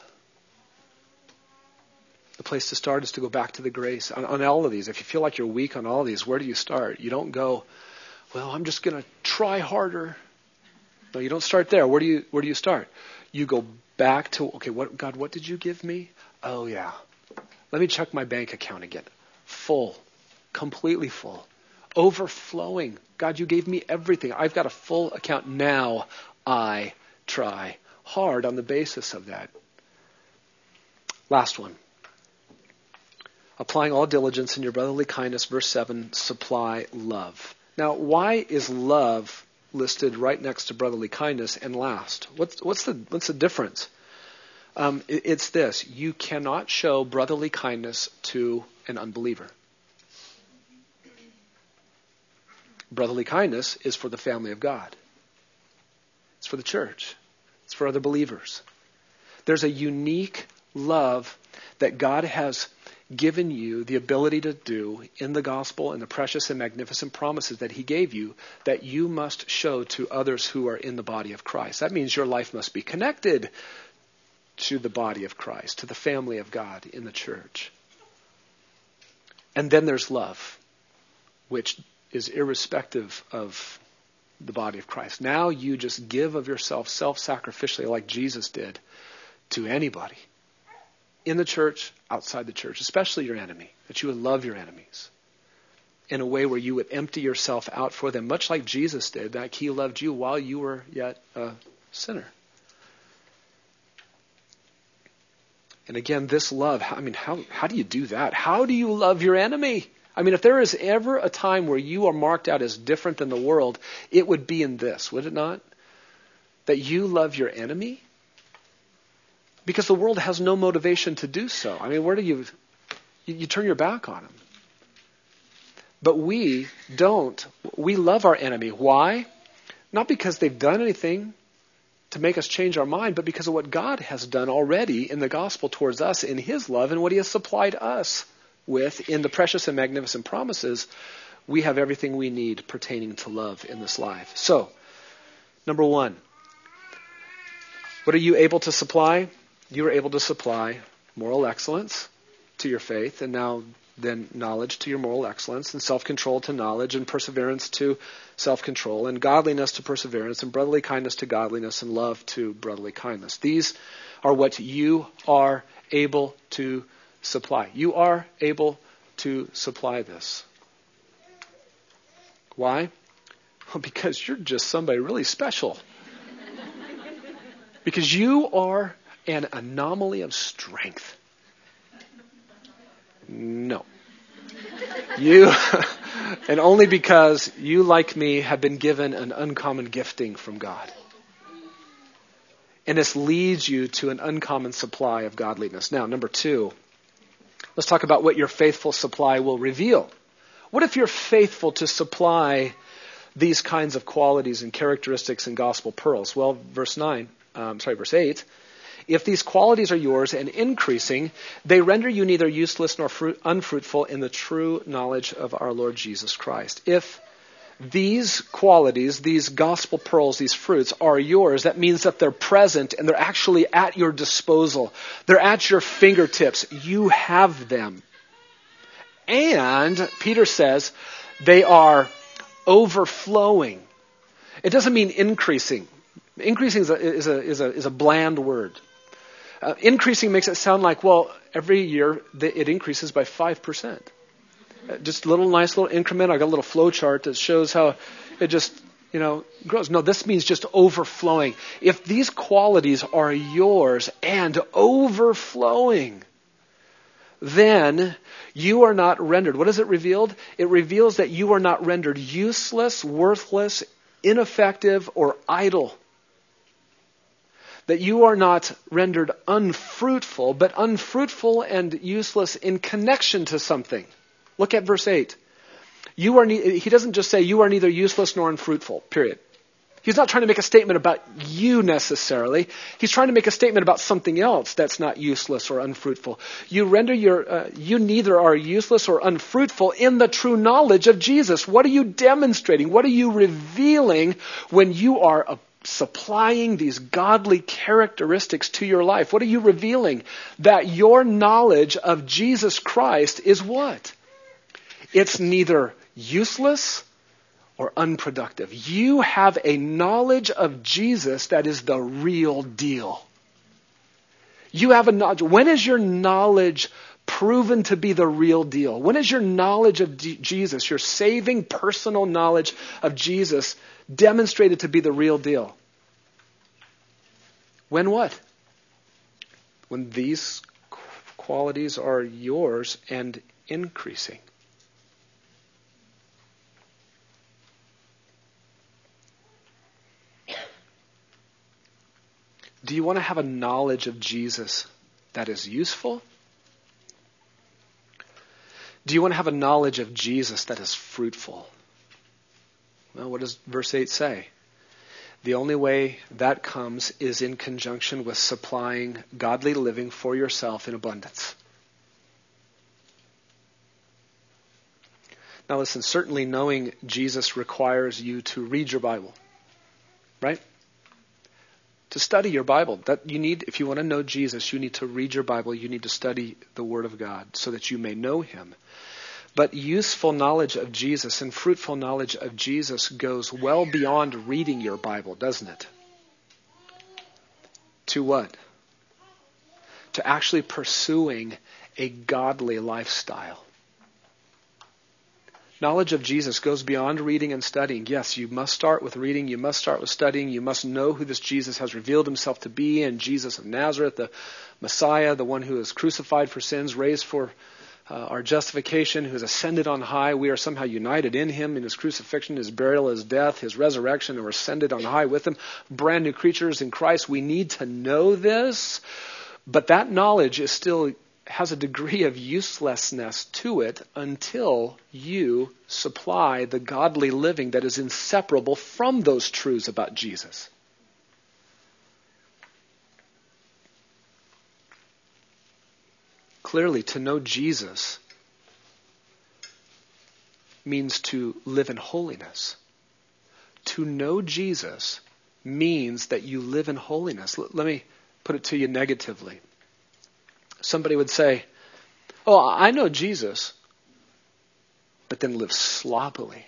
The place to start is to go back to the grace on all of these. If you feel like you're weak on all of these, where do you start? You don't go, well, I'm just going to try harder. No, you don't start there. Where do you start? You go back to, okay, God, what did you give me? Oh, yeah. Let me check my bank account again. Full. Completely full. Overflowing. God, you gave me everything. I've got a full account. Now I try hard on the basis of that. Last one. Applying all diligence in your brotherly kindness, verse 7, supply love. Now, why is love listed right next to brotherly kindness and last? What's the difference? It's this. You cannot show brotherly kindness to an unbeliever. Brotherly kindness is for the family of God. It's for the church. It's for other believers. There's a unique love that God has given you the ability to do in the gospel and the precious and magnificent promises that he gave you that you must show to others who are in the body of Christ. That means your life must be connected to the body of Christ, to the family of God in the church. And then there's love, which is irrespective of the body of Christ. Now you just give of yourself self-sacrificially like Jesus did to anybody in the church, outside the church, especially your enemy, that you would love your enemies in a way where you would empty yourself out for them, much like Jesus did, that he loved you while you were yet a sinner. And again, this love, how do you do that? How do you love your enemy? I mean, if there is ever a time where you are marked out as different than the world, it would be in this, would it not? That you love your enemy? Because the world has no motivation to do so. I mean, where do you turn your back on them? But we don't. We love our enemy. Why? Not because they've done anything to make us change our mind, but because of what God has done already in the gospel towards us in his love and what he has supplied us with in the precious and magnificent promises. We have everything we need pertaining to love in this life. So, number one, what are you able to supply? You are able to supply moral excellence to your faith, and now then knowledge to your moral excellence, and self-control to knowledge, and perseverance to self-control, and godliness to perseverance, and brotherly kindness to godliness, and love to brotherly kindness. These are what you are able to supply. You are able to supply this. Why? Well, because you're just somebody really special. Because you are an anomaly of strength. No. You, and only because you, like me, have been given an uncommon gifting from God. And this leads you to an uncommon supply of godliness. Now, number two, let's talk about what your faithful supply will reveal. What if you're faithful to supply these kinds of qualities and characteristics and gospel pearls? Well, verse 8. If these qualities are yours and increasing, they render you neither useless nor unfruitful in the true knowledge of our Lord Jesus Christ. If these qualities, these gospel pearls, these fruits are yours, that means that they're present and they're actually at your disposal. They're at your fingertips. You have them. And Peter says they are overflowing. It doesn't mean increasing. Increasing is a bland word. Increasing makes it sound like, well, every year it increases by 5%. Just a nice little increment. I got a little flow chart that shows how it just, grows. No, this means just overflowing. If these qualities are yours and overflowing, then you are not rendered. What has it revealed? It reveals that you are not rendered useless, worthless, ineffective, or idle. That you are not rendered unfruitful, but unfruitful and useless in connection to something. Look at verse 8. He doesn't just say you are neither useless nor unfruitful, period. He's not trying to make a statement about you necessarily. He's trying to make a statement about something else that's not useless or unfruitful. You neither are useless or unfruitful in the true knowledge of Jesus. What are you demonstrating? What are you revealing when you are supplying these godly characteristics to your life? What are you revealing? That your knowledge of Jesus Christ is what? It's neither useless or unproductive. You have a knowledge of Jesus that is the real deal. You have a knowledge. When is your knowledge proven to be the real deal? When is your knowledge of Jesus, your saving personal knowledge of Jesus, demonstrated to be the real deal? When what? When these qualities are yours and increasing. Do you want to have a knowledge of Jesus that is useful? Do you want to have a knowledge of Jesus that is fruitful? Well, what does verse 8 say? The only way that comes is in conjunction with supplying godly living for yourself in abundance. Now listen, certainly knowing Jesus requires you to read your Bible, right? to study your Bible. That you need, if you want to know Jesus, you need to read your Bible. You need to study the Word of God so that you may know Him. But useful knowledge of Jesus and fruitful knowledge of Jesus goes well beyond reading your Bible, doesn't it? To what? To actually pursuing a godly lifestyle. Knowledge of Jesus goes beyond reading and studying. Yes, you must start with reading. You must start with studying. You must know who this Jesus has revealed himself to be, and Jesus of Nazareth, the Messiah, the one who is crucified for sins, raised for our justification, who has ascended on high. We are somehow united in him, in his crucifixion, his burial, his death, his resurrection, and we're ascended on high with him. Brand new creatures in Christ. We need to know this, but that knowledge is still has a degree of uselessness to it until you supply the godly living that is inseparable from those truths about Jesus. Clearly, to know Jesus means to live in holiness. To know Jesus means that you live in holiness. Let me put it to you negatively. Somebody would say, oh, I know Jesus, but then live sloppily.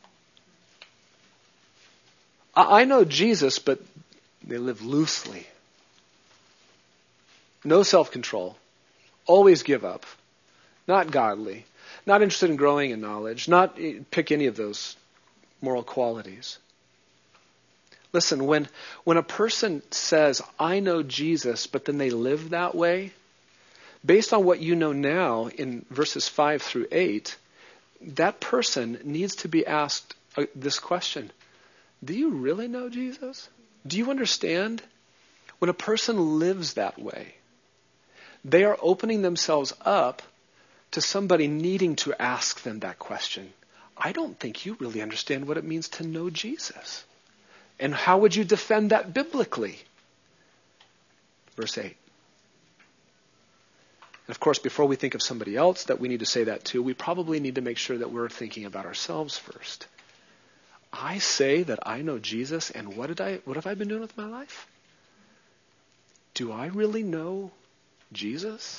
I know Jesus, but they live loosely. No self-control. Always give up. Not godly. Not interested in growing in knowledge. Not pick any of those moral qualities. Listen, when a person says, I know Jesus, but then they live that way, based on what you know now in verses 5 through 8, that person needs to be asked this question. Do you really know Jesus? Do you understand? When a person lives that way, they are opening themselves up to somebody needing to ask them that question. I don't think you really understand what it means to know Jesus. And how would you defend that biblically? Verse 8. And of course, before we think of somebody else that we need to say that to, we probably need to make sure that we're thinking about ourselves first. I say that I know Jesus, and what have I been doing with my life? Do I really know Jesus?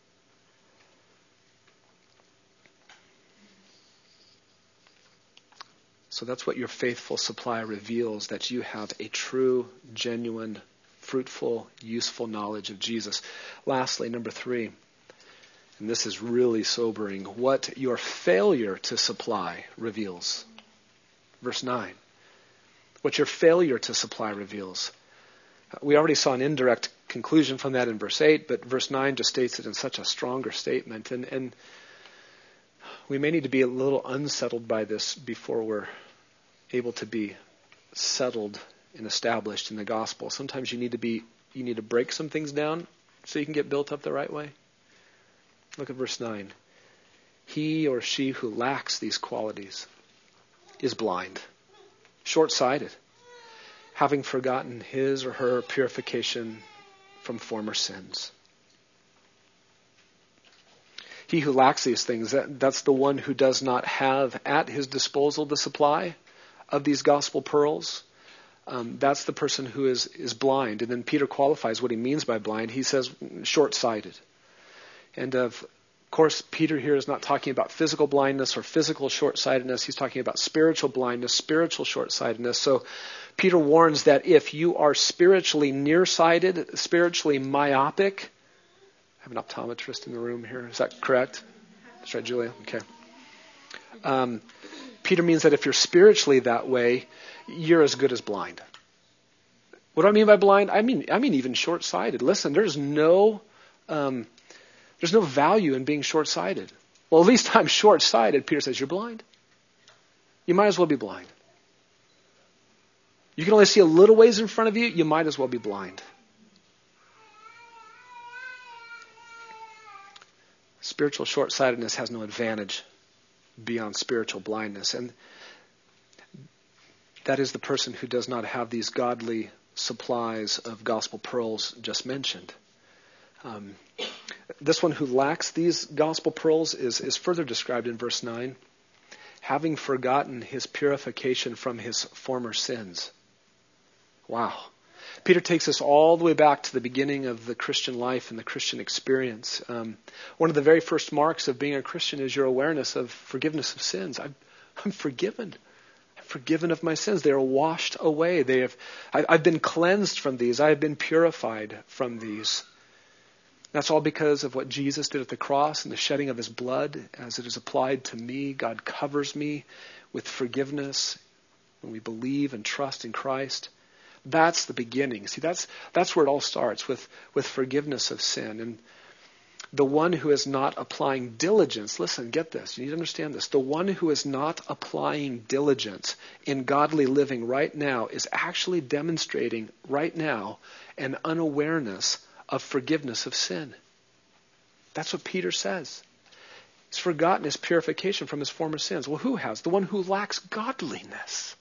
So that's what your faithful supply reveals, that you have a true, genuine, fruitful, useful knowledge of Jesus. Lastly, number 3. And this is really sobering, what your failure to supply reveals. Verse 9. What your failure to supply reveals. We already saw an indirect conclusion from that in verse 8, but verse 9 just states it in such a stronger statement. And we may need to be a little unsettled by this before we're able to be settled and established in the gospel. Sometimes you need to break some things down so you can get built up the right way. Look at verse 9. He or she who lacks these qualities is blind, short-sighted, having forgotten his or her purification from former sins. He who lacks these things, that's the one who does not have at his disposal the supply of these gospel pearls. That's the person who is blind. And then Peter qualifies what he means by blind. He says short-sighted. And of course, Peter here is not talking about physical blindness or physical short-sightedness. He's talking about spiritual blindness, spiritual short-sightedness. So Peter warns that if you are spiritually nearsighted, spiritually myopic, I have an optometrist in the room here. Is that correct? That's right, Julia? Okay. Peter means that if you're spiritually that way, you're as good as blind. What do I mean by blind? I mean even short-sighted. Listen, there's no value in being short-sighted. Well, at least I'm short-sighted. Peter says, you're blind. You might as well be blind. You can only see a little ways in front of you. You might as well be blind. Spiritual short-sightedness has no advantage beyond spiritual blindness. And that is the person who does not have these godly supplies of gospel pearls just mentioned. This one who lacks these gospel pearls is further described in verse 9. Having forgotten his purification from his former sins. Wow. Peter takes us all the way back to the beginning of the Christian life and the Christian experience. One of the very first marks of being a Christian is your awareness of forgiveness of sins. I'm forgiven. I'm forgiven of my sins. They are washed away. I've been cleansed from these. I have been purified from these. That's all because of what Jesus did at the cross and the shedding of his blood as it is applied to me. God covers me with forgiveness when we believe and trust in Christ. That's the beginning. See, that's where it all starts, with forgiveness of sin. And the one who is not applying diligence, listen, get this, you need to understand this. The one who is not applying diligence in godly living right now is actually demonstrating right now an unawareness of forgiveness of sin. That's what Peter says. He's forgotten his purification from his former sins. Well, who has? The one who lacks godliness.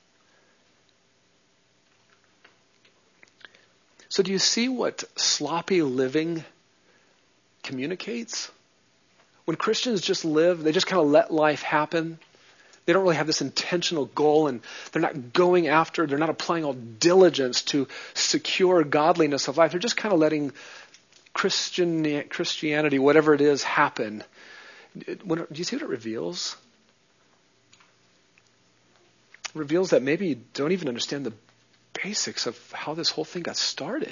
So do you see what sloppy living communicates? When Christians just live, they just kind of let life happen. They don't really have this intentional goal, and they're not going after, they're not applying all diligence to secure godliness of life. They're just kind of letting Christianity, whatever it is, happen. Do you see what it reveals? It reveals that maybe you don't even understand the basics of how this whole thing got started.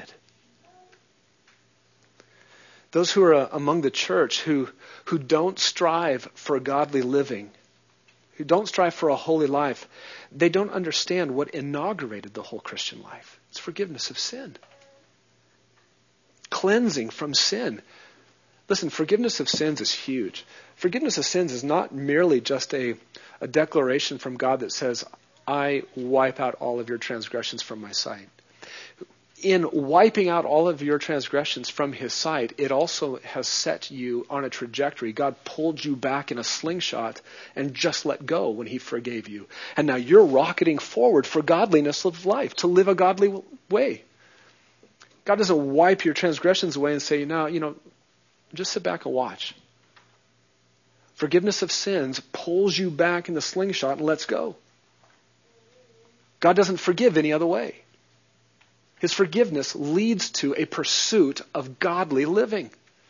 Those who are among the church who don't strive for a godly living, who don't strive for a holy life, they don't understand what inaugurated the whole Christian life. It's forgiveness of sin. Cleansing from sin. Listen, forgiveness of sins is huge. Forgiveness of sins is not merely just a declaration from God that says, I wipe out all of your transgressions from my sight. In wiping out all of your transgressions from his sight, it also has set you on a trajectory. God pulled you back in a slingshot and just let go when he forgave you. And now you're rocketing forward for godliness of life, to live a godly way. God doesn't wipe your transgressions away and say, no, just sit back and watch. Forgiveness of sins pulls you back in the slingshot and lets go. God doesn't forgive any other way. His forgiveness leads to a pursuit of godly living.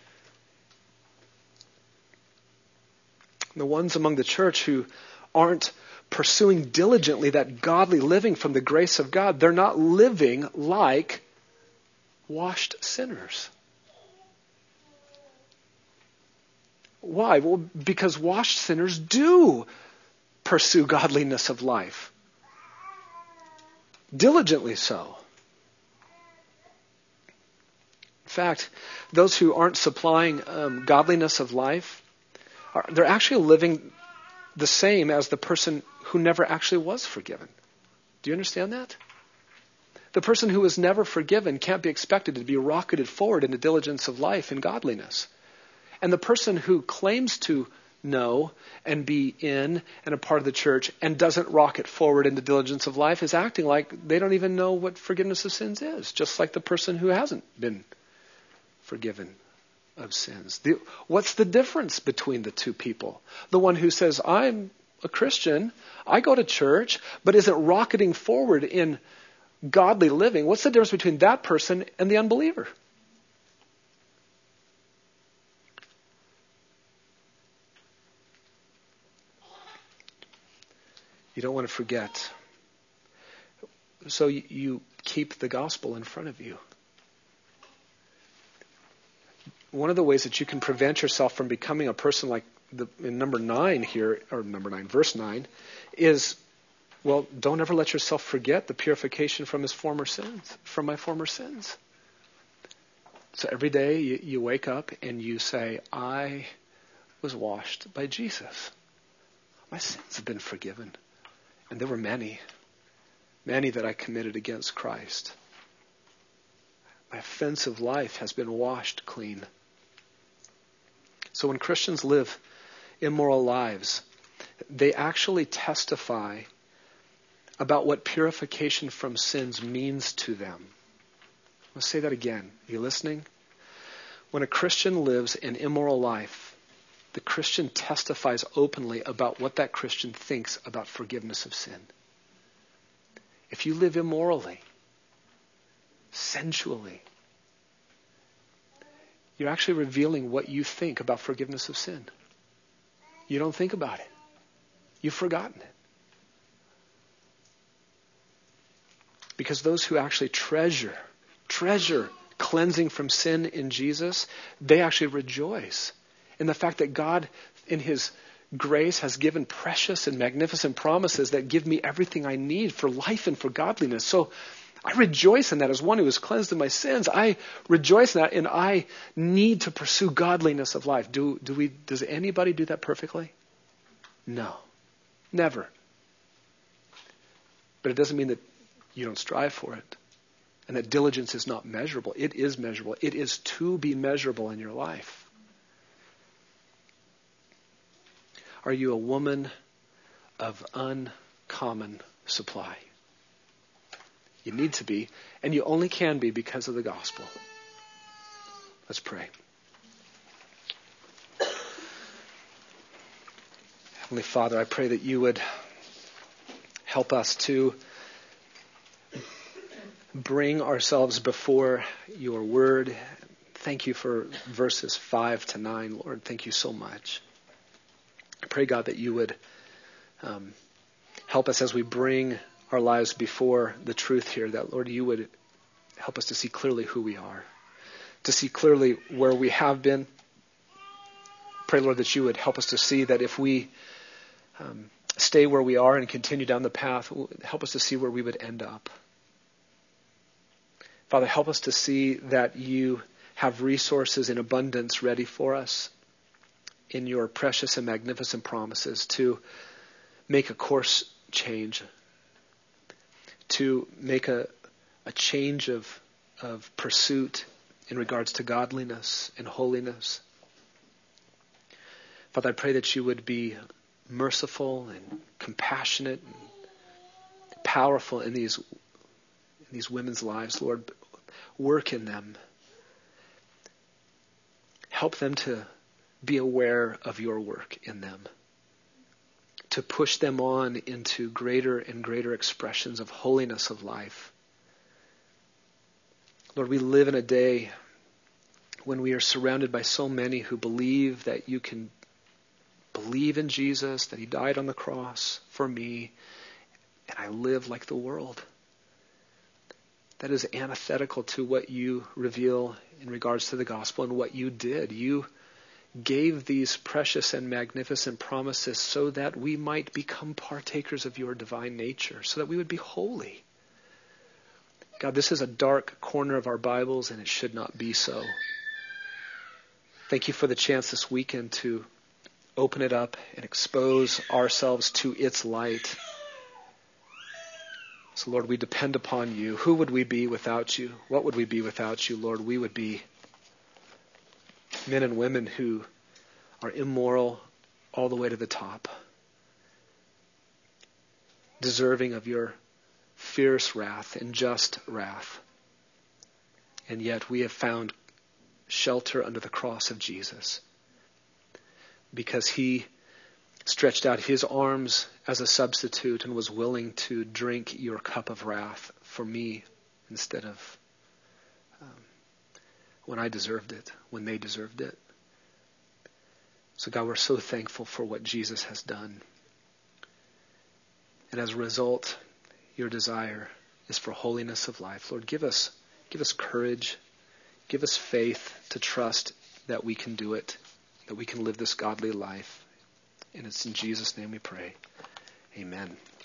The ones among the church who aren't pursuing diligently that godly living from the grace of God, they're not living like washed sinners. Why? Well, because washed sinners do pursue godliness of life. Diligently so. In fact, those who aren't supplying godliness of life, they're actually living the same as the person who never actually was forgiven. Do you understand that? The person who was never forgiven can't be expected to be rocketed forward into diligence of life and godliness. And the person who claims to know and be in and a part of the church and doesn't rocket forward into diligence of life is acting like they don't even know what forgiveness of sins is, just like the person who hasn't been forgiven of sins. What's the difference between the two people? The one who says, I'm a Christian, I go to church, but isn't rocketing forward in godly living. What's the difference between that person and the unbeliever? You don't want to forget. So you keep the gospel in front of you. One of the ways that you can prevent yourself from becoming a person like in number 9 here, or number 9, verse 9, is, well, don't ever let yourself forget the purification from my former sins. So every day you wake up and you say, I was washed by Jesus. My sins have been forgiven. And there were many that I committed against Christ. My offensive life has been washed clean. So when Christians live immoral lives, they actually testify about what purification from sins means to them. Let's say that again. Are you listening? When a Christian lives an immoral life, the Christian testifies openly about what that Christian thinks about forgiveness of sin. If you live immorally, sensually, you're actually revealing what you think about forgiveness of sin. You don't think about it. You've forgotten it. Because those who actually treasure cleansing from sin in Jesus, they actually rejoice in the fact that God, in His grace, has given precious and magnificent promises that give me everything I need for life and for godliness. So I rejoice in that as one who is cleansed of my sins. I rejoice in that, and I need to pursue godliness of life. Does anybody do that perfectly? No. Never. But it doesn't mean that you don't strive for it. And that diligence is not measurable. It is measurable. It is to be measurable in your life. Are you a woman of uncommon supply? You need to be, and you only can be because of the gospel. Let's pray. Heavenly Father, I pray that you would help us to bring ourselves before your word. Thank you for verses 5 to 9, Lord. Thank you so much. I pray, God, that you would help us as we bring our lives before the truth here, that, Lord, you would help us to see clearly who we are, to see clearly where we have been. Pray, Lord, that you would help us to see that if we stay where we are and continue down the path, help us to see where we would end up. Father, help us to see that you have resources in abundance ready for us in your precious and magnificent promises to make a course change, to make a change of pursuit in regards to godliness and holiness. Father, I pray that you would be merciful and compassionate and powerful in these women's lives, Lord. Work in them. Help them to be aware of your work in them, to push them on into greater and greater expressions of holiness of life. Lord, we live in a day when we are surrounded by so many who believe that you can believe in Jesus, that he died on the cross for me, and I live like the world. That is antithetical to what you reveal in regards to the gospel and what you did. You gave these precious and magnificent promises so that we might become partakers of your divine nature, so that we would be holy. God, this is a dark corner of our Bibles, and it should not be so. Thank you for the chance this weekend to open it up and expose ourselves to its light. So, Lord, we depend upon you. Who would we be without you? What would we be without you, Lord? We would be men and women who are immoral all the way to the top, deserving of your fierce wrath and just wrath. And yet we have found shelter under the cross of Jesus, because he stretched out his arms as a substitute and was willing to drink your cup of wrath for me instead of when I deserved it, when they deserved it. So God, we're so thankful for what Jesus has done. And as a result, your desire is for holiness of life. Lord, give us courage, give us faith to trust that we can do it, that we can live this godly life. And it's in Jesus' name we pray. Amen.